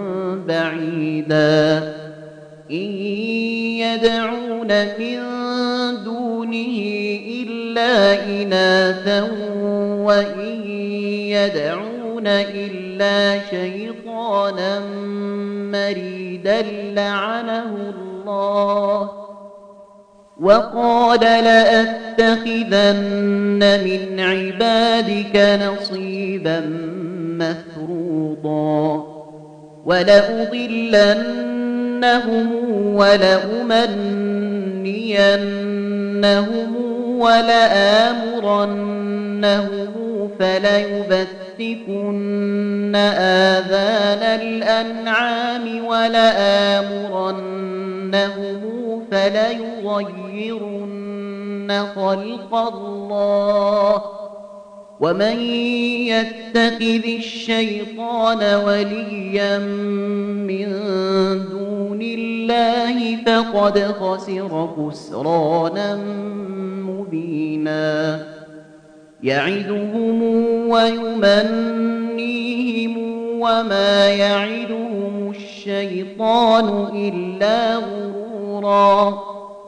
بعيدا إن يدعون من دونه إلا إناثا وإن يدعون إلا شيطانا شيطانا مريدا لعنه الله وقال لأتخذن من عبادك نصيبا مفروضا ولأضلنهم ولأمنينهم ولآمرنهم فليبتكن آذان الأنعام ولآمرنهم فليغيرن خلق الله ومن يتخذ الشيطان وليا من دون الله فقد خسر خسرانا مبينا يعدهم ويمنيهم وما يعدهم الشيطان إلا غرورا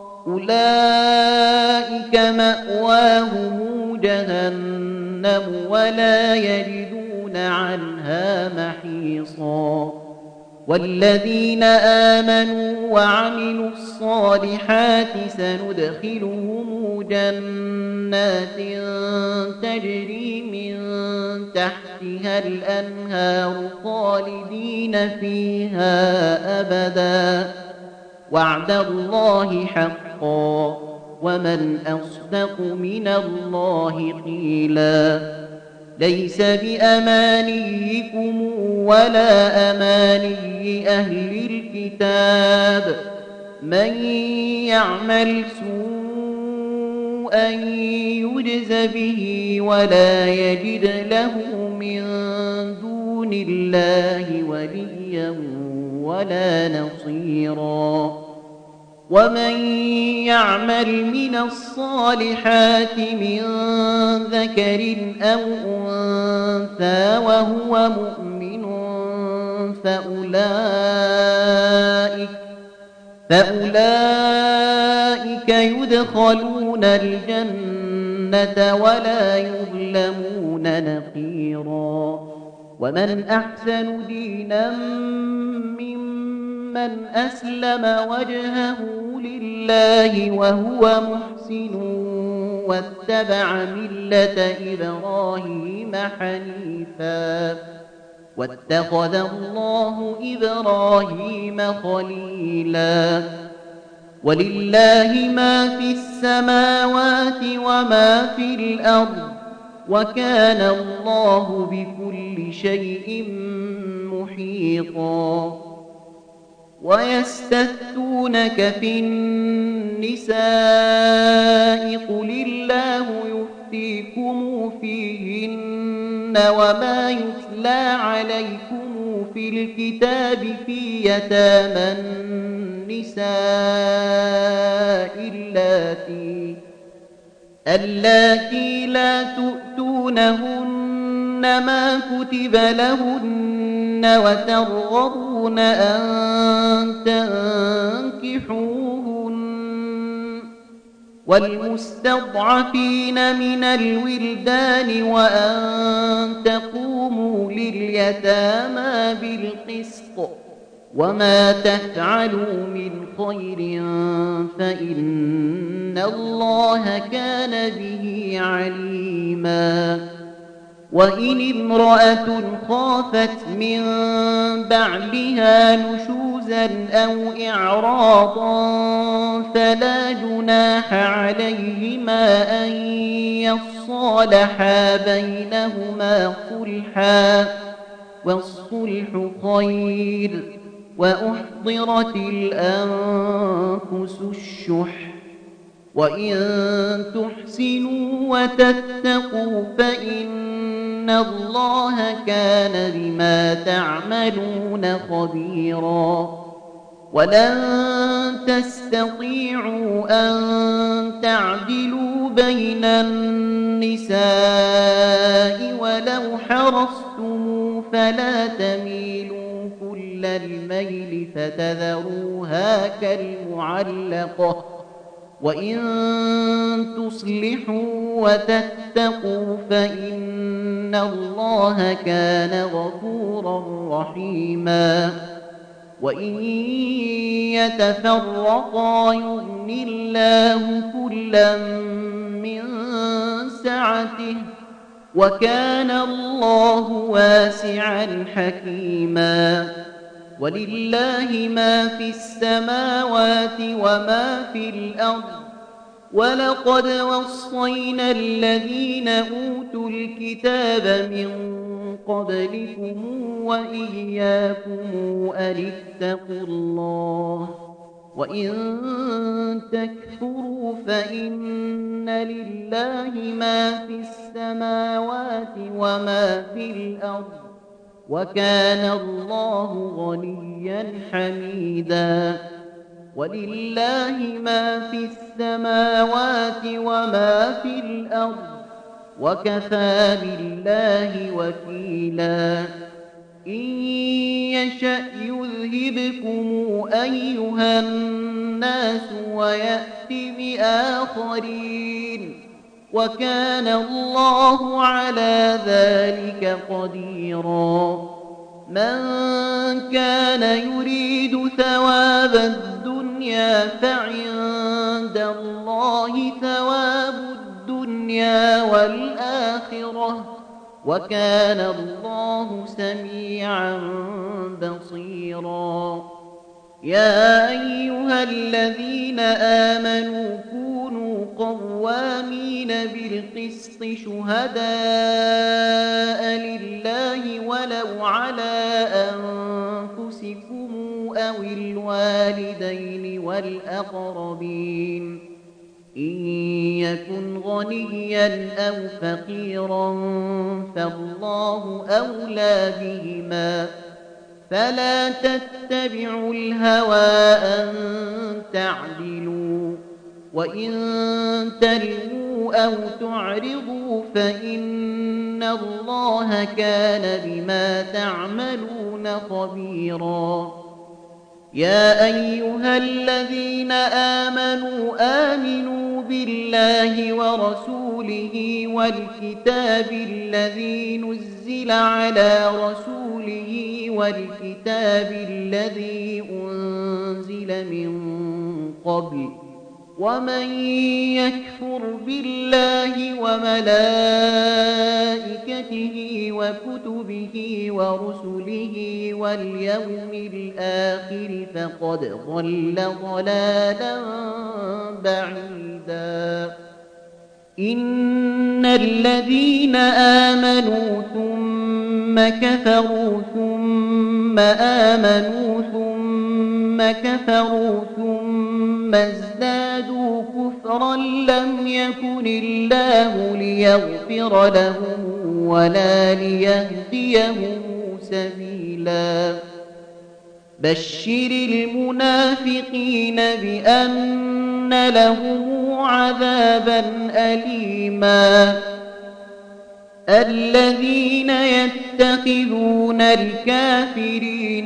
أولئك مأواهم جهنم ولا يجدون عنها محيصا والذين آمنوا وعملوا الصالحات سندخلهم جنات تجري من تحتها الأنهار خالدين فيها أبدا وعد الله حقا ومن أصدق من الله قيلا ليس بأمانيكم ولا أماني أهل الكتاب من يعمل سوءا يجز به ولا يجد له من دون الله وليا ولا نصيرا ومن يعمل من الصالحات من ذكر أو أنثى وهو مؤمن فأولئك, فأولئك يدخلون الجنة ولا يظلمون نقيرا ومن أحسن دينا ممن أسلم وجهه لله وهو محسن واتبع ملة إبراهيم حنيفا واتخذ الله إبراهيم خليلا ولله ما في السماوات وما في الأرض وكان الله بكل شيء محيطا ويستفتونك في النساء قل الله يفتيكم فيهن وما يتلى عليكم في الكتاب في يتامى النساء اللاتي اللاتي لا تؤتونهن ما كتب لهن وترغبون أن تنكحوهن والمستضعفين من الولدان وأن تقوموا لليتامى بالقسط وما تفعلوا من خير فإن الله كان به عليما وإن امرأة خافت من بعلها نشوزا أو إعراضا فلا جناح عليهما أن يصالحا بينهما صلحا والصلح خير وأحضرت الأنفس الشح وإن تحسنوا وتتقوا فإن الله كان بما تعملون خبيرا ولن تستطيعوا أن تعدلوا بين النساء ولو حرصتم فلا تميلوا كل الميل فتذروها كالمعلقة وإن تصلحوا وتتقوا فإن الله كان غفورا رحيما وإن يتفرقا يغن الله كلا من سعته وكان الله واسعا حكيما ولله ما في السماوات وما في الأرض ولقد وصينا الذين أوتوا الكتاب من قبلكم وإياكم أن اتقوا الله وإن تكفروا فإن لله ما في السماوات وما في الأرض وكان الله غنيا حميدا ولله ما في السماوات وما في الأرض وكفى بالله وكيلا إن يشأ يذهبكم أيها الناس ويأت بآخرين وكان الله على ذلك قديرا من كان يريد ثواب الدنيا فعند الله ثواب الدنيا والآخرة وكان الله سميعا بصيرا يا أيها الذين آمنوا كونوا قوامين بالقسط شهداء لله ولو على أنفسكم أو الوالدين والأقربين إن يكن غنيا أو فقيرا فالله أولى بهما فلا تتبعوا الهوى أن تعدلوا وإن تلووا أو تعرضوا فإن الله كان بما تعملون خبيرا يا أيها الذين آمنوا آمنوا بالله ورسوله والكتاب الذي نزل على رسوله والكتاب الذي أنزل من قبل ومن يكفر بالله وملائكته وكتبه ورسله واليوم الآخر فقد ضل ضلالا بعيدا إن الذين آمنوا ثم كفروا ثم آمنوا ثم كفروا ثم ازدادوا كفرا لم يكن الله ليغفر لهم ولا ليهديهم سبيلا بشر المنافقين بأن لهم عذابا أليما الذين يتخذون الكافرين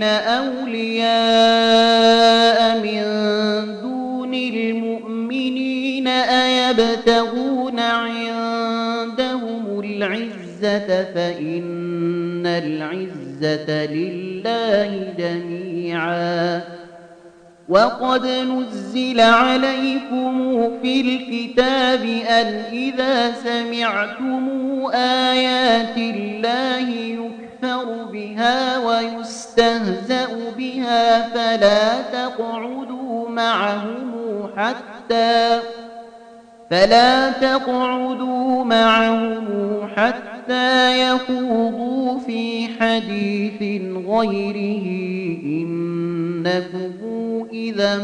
أولياء من دون المؤمنين أيبتغون عندهم العزة فإن العزة لله جميعا وقد نزل عليكم في الكتاب أن إذا سمعتم آيات الله يكفر بها ويستهزأ بها فلا تقعدوا معهم حتى فلا تقعدوا معهم حتى يخوضوا في حديث غيره إنكم إذا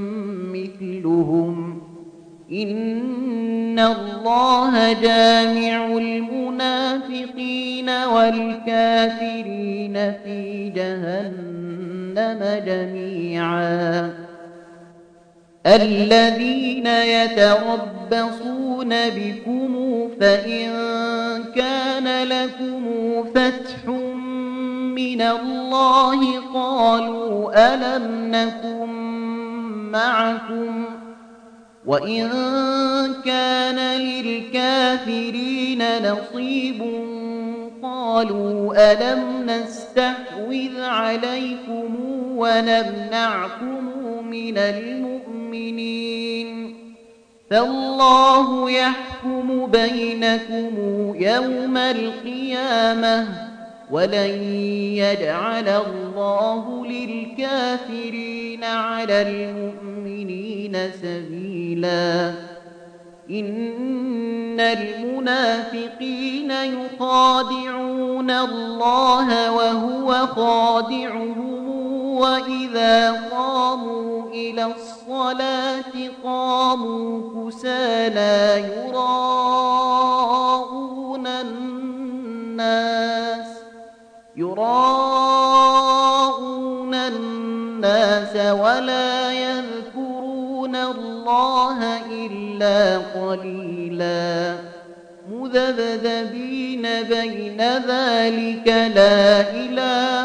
مثلهم إن الله جامع المنافقين والكافرين في جهنم جميعا الذين يتربصون بكم فإن كان لكم فتح من الله قالوا ألم نكن معكم وإن كان للكافرين نصيب قالوا ألم نستحوذ عليكم ونمنعكم من المؤمنين فالله يحكم بينكم يوم القيامة ولن يجعل الله للكافرين على المؤمنين سبيلا إن المنافقين يخادعون الله وهو خادعهم وإذا قاموا إلى الصلاة قاموا كسالى يراءون الناس يراءون الناس ولا يذكرون الله إلا قليلا مذبذبين بين ذلك لا إله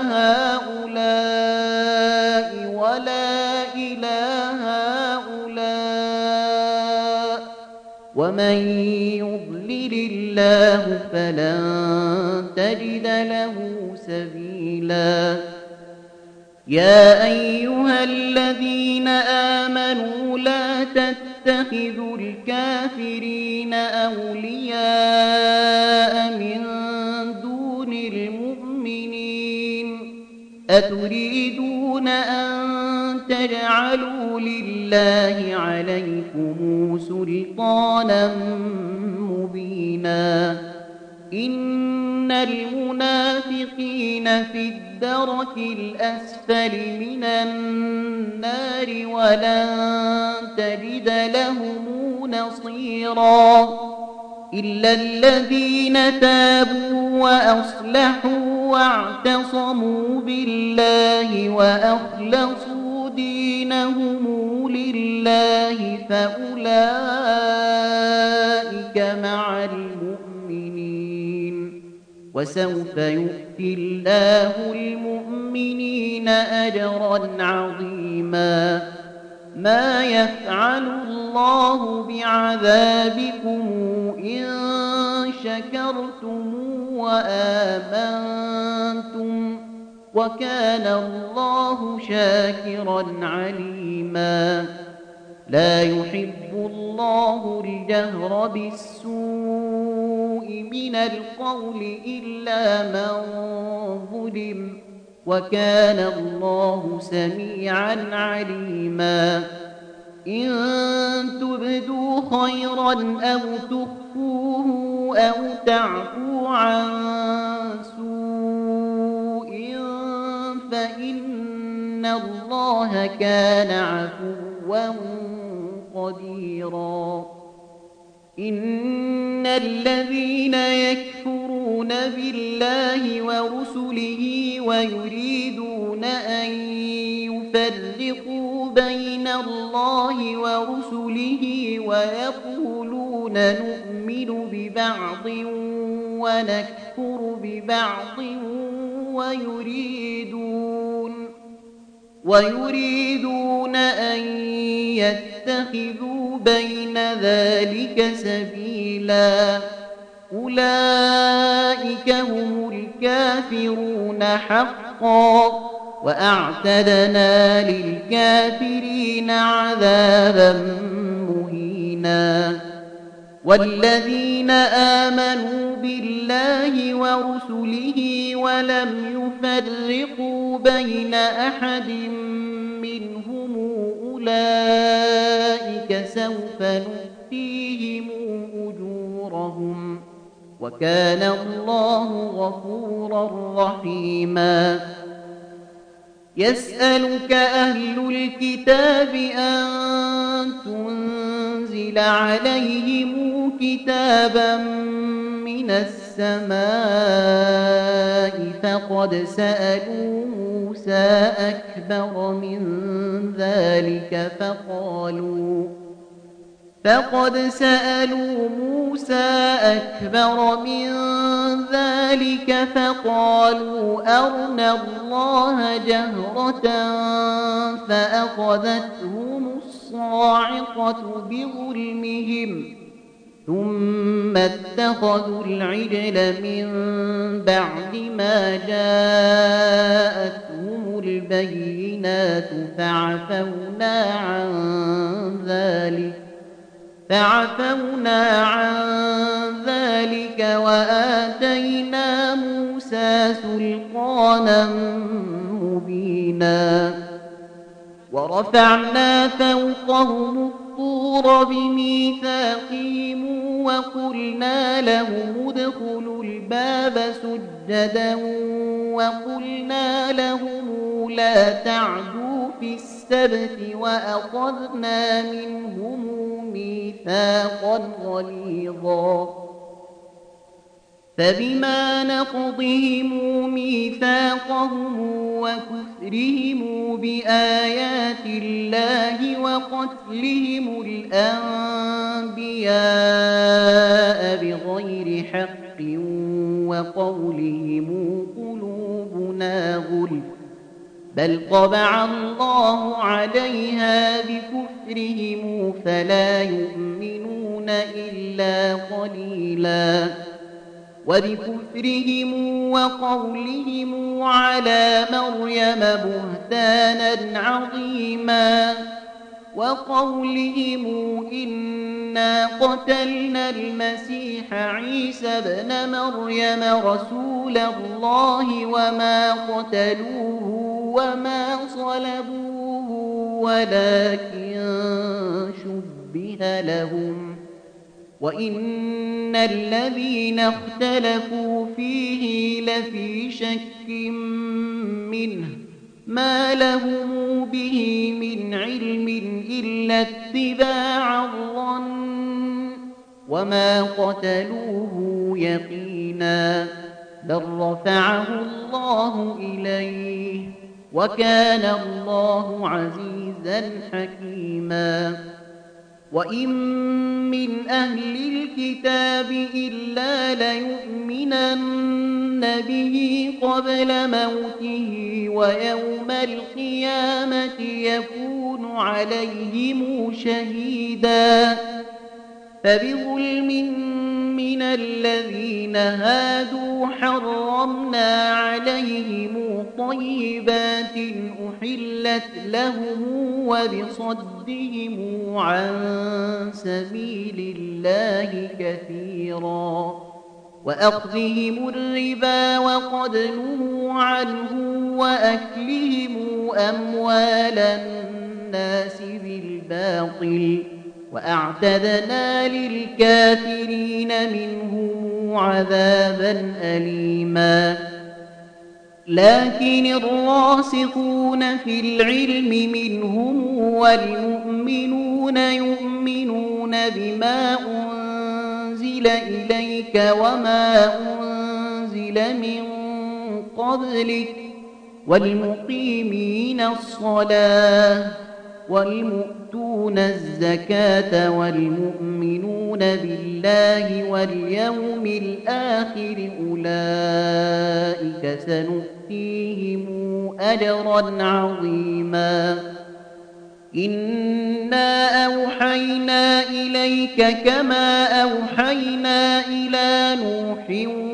هؤلاء ولا إله هؤلاء ومن يضلل الله فلن تجد له سبيلا يا أيها الذين آمنوا لا تتخذوا الكافرين أولياء من دون المؤمنين أتريدون أن تجعلوا لله عليكم سلطانا مبينا إن المنافقين في الدرك الأسفل من النار ولن تجد لهم نصيرا إلا الذين تابوا وأصلحوا واعتصموا بالله وأخلصوا دينهم لله فأولئك مع المؤمنين وسوف يؤتي الله المؤمنين أجرا عظيما ما يفعل الله بعذابكم إن شكرتم وآمنتم وكان الله شاكرا عليما لا يحب الله الجهر بالسوء من القول إلا من ظلم وكان الله سميعا عليما إن تبدوا خيرا أو تخفوه أو تعفو عن سوء فإن الله كان عفوا قديرا إن الذين يكفرون بالله ورسله ويريدون أن يفرقوا بين الله ورسله ويقولون نؤمن ببعض ونكفر ببعض ويريدون ويريدون أن يتخذوا بين ذلك سبيلا أولئك هم الكافرون حقا وأعتدنا للكافرين عذابا مهينا والذين آمنوا بالله ورسله ولم يفرقوا بين أحد منهم أولئك سوف نؤتيهم أجورهم وكان الله غفورا رحيما يسألك أهل الكتاب أن تنزل عليهم كتابا من السماء فقد سألوا موسى أكبر من ذلك فقالوا فقد سألوا موسى أكبر من ذلك فقالوا أرنا الله جهرة فأخذتهم الصاعقة الصاعقة بظلمهم ثم اتخذوا العجل من بعد ما جاءتهم البينات فعفونا عن ذلك فعفونا عن ذلك وآتينا موسى سلطانا مبينا ورفعنا فوقهم الطور بميثاقهم وقلنا لهم ادخلوا الباب سجدا وقلنا لهم لا تعدوا في السبت وأخذنا منهم ميثاقا غليظا فبما نقضهم ميثاقهم وكفرهم بآيات الله وقتلهم الأنبياء بغير حق وقولهم قلوبنا غلف بل طبع الله عليها بكفرهم فلا يؤمنون إلا قليلا وبكفرهم وقولهم على مريم بهتانا عظيما وقولهم إنا قتلنا المسيح عيسى ابن مريم رسول الله وما قتلوه وما صلبوه ولكن شبه لهم وإن الذين اختلفوا فيه لفي شك منه ما لهم به من علم إلا اتباع الظن وما قتلوه يقينا بل رفعه الله إليه وكان الله عزيزا حكيما وإن من أهل الكتاب إلا ليؤمنن به قبل موته ويوم القيامة يكون عليهم شهيدا فبظلم من الذين هادوا حرمنا عليهم طيبات أحلت لهم وبصدهم عن سبيل الله كثيرا وأخذهم الربا وقد نهوا عنه وأكلهم أموال الناس بالباطل وأعتدنا للكافرين منهم عذابا أليما لكن الراسخون في العلم منهم والمؤمنون يؤمنون بما أنزل إليك وما أنزل من قبلك والمقيمين الصلاة والمؤتون الزكاة والمؤمنون بالله واليوم الآخر أولئك سنؤتيهم أجرا عظيما إنا أوحينا إليك كما أوحينا إلى نوح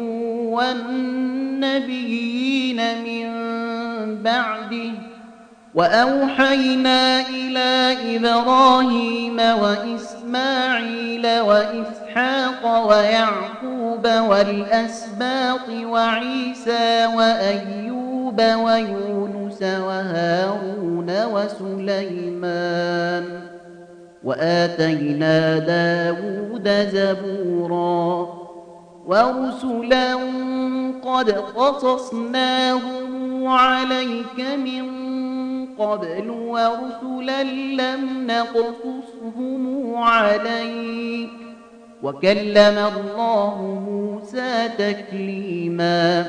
والنبيين من بعده وأوحينا إلى إبراهيم وإسماعيل وإسحاق ويعقوب والأسباط وعيسى وأيوب ويونس وهارون وسليمان وآتينا داود زبورا ورسلا قد قصصناهم عليك من قبل ورسلا لم نقصصهم عليك وكلم الله موسى تكليما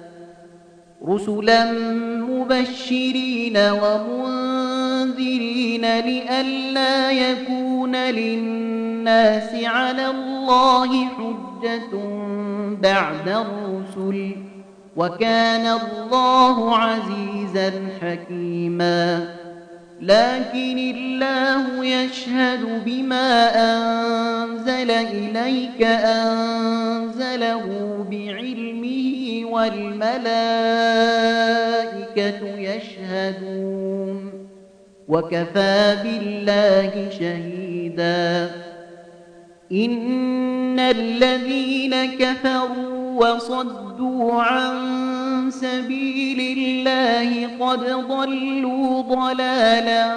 رسلا مبشرين ومنذرين لئلا يكون للناس على الله حجة بعد الرسل وكان الله عزيزا حكيما لكن الله يشهد بما أنزل إليك أنزله بعلمه والملائكة يشهدون وكفى بالله شهيدا إن الذين كفروا وصدوا عن سبيل الله قد ضلوا ضلالا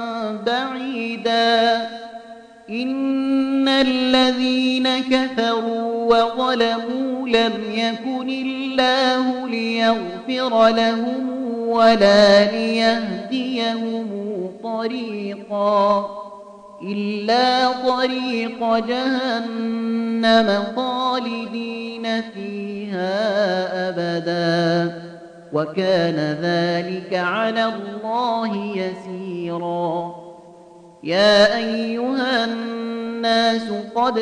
بعيدا إن الذين كفروا وظلموا لم يكن الله ليغفر لهم ولا ليهديهم طريقا إلا طريق جهنم خالدين فيها أبدا وكان ذلك على الله يسيرا يا أيها الناس قد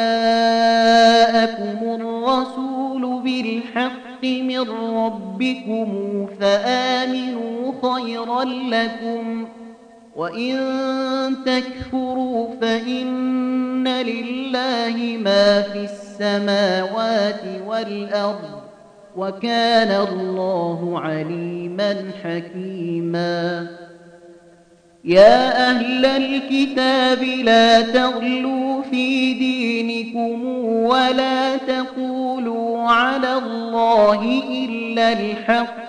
جاءكم الرسول بالحق من ربكم فآمنوا خيرا لكم وإن تكفروا فإن لله ما في السماوات والأرض وكان الله عليما حكيما يا أهل الكتاب لا تغلوا في دينكم ولا تقولوا على الله إلا الحق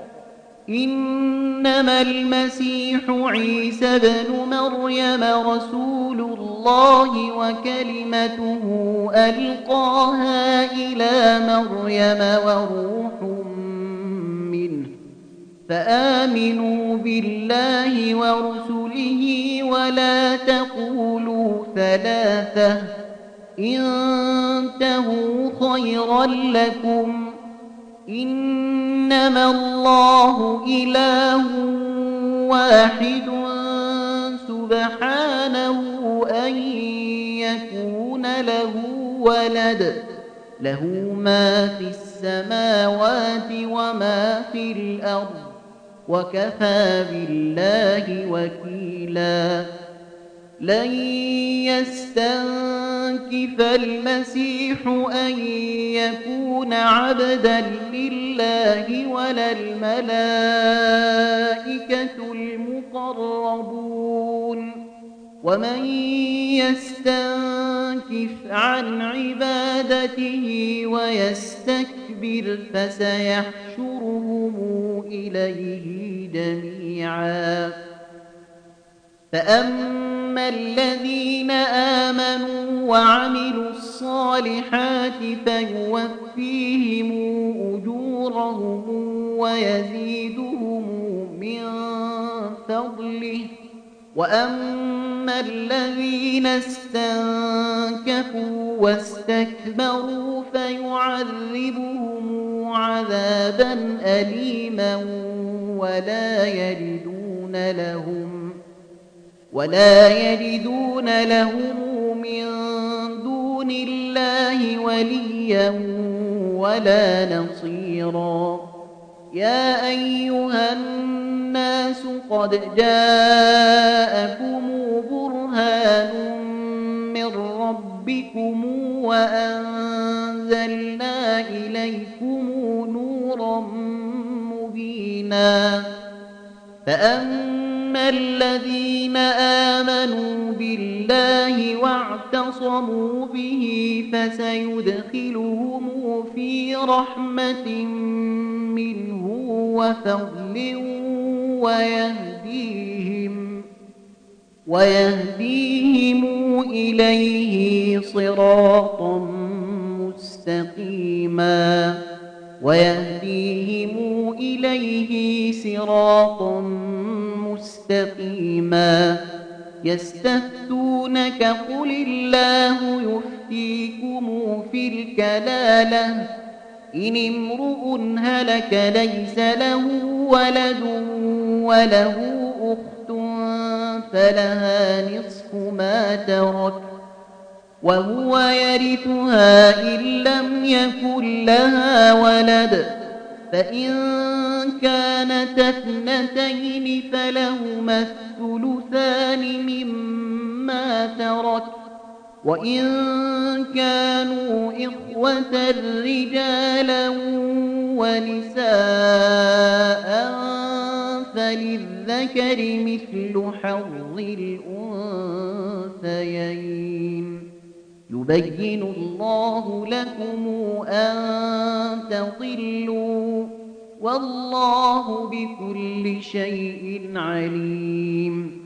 إنما المسيح عيسى بن مريم رسول الله وكلمته ألقاها إلى مريم وروح منه فآمنوا بالله ورسله ولا تقولوا ثلاثة انتهوا خيرا لكم إنما الله إله واحد سبحانه أن يكون له ولد له ما في السماوات وما في الأرض وكفى بالله وكيلا لن يستنكف المسيح أن يكون عبدا لله ولا الملائكة المقربون ومن يستنكف عن عبادته ويستكبر فسيحشرهم إليه جميعا فأما الذين آمنوا وعملوا الصالحات فيوفيهم أجورهم ويزيدهم من فضله وأما الذين استنكفوا واستكبروا فيعذبهم عذابا أليما ولا يجدون لهم ولا يجدون لهم من دون الله وليا ولا نصيرا يا أيها الناس قد جاءكم برهان من ربكم وأنزلنا إليكم نورا مبينا فأما الذين آمنوا بالله واعتصموا به فسيدخلهم في رحمة منه وفضل ويهديهم ويهديهم إليه صراطا مستقيما ويهديهم إليه صراطا مستقيما يستفتونك قل الله يفتيكم في الكلالة إن امرؤ هلك ليس له ولد وله أخت فلها نصف ما ترك وهو يرثها إن لم يكن لها ولد فإن كانت اثنتين فلهما الثلثان مما ترك وإن كانوا إخوة رجالا ونساء فللذكر مثل حظ الأنثيين يبين الله لكم أن تضلوا والله بكل شيء عليم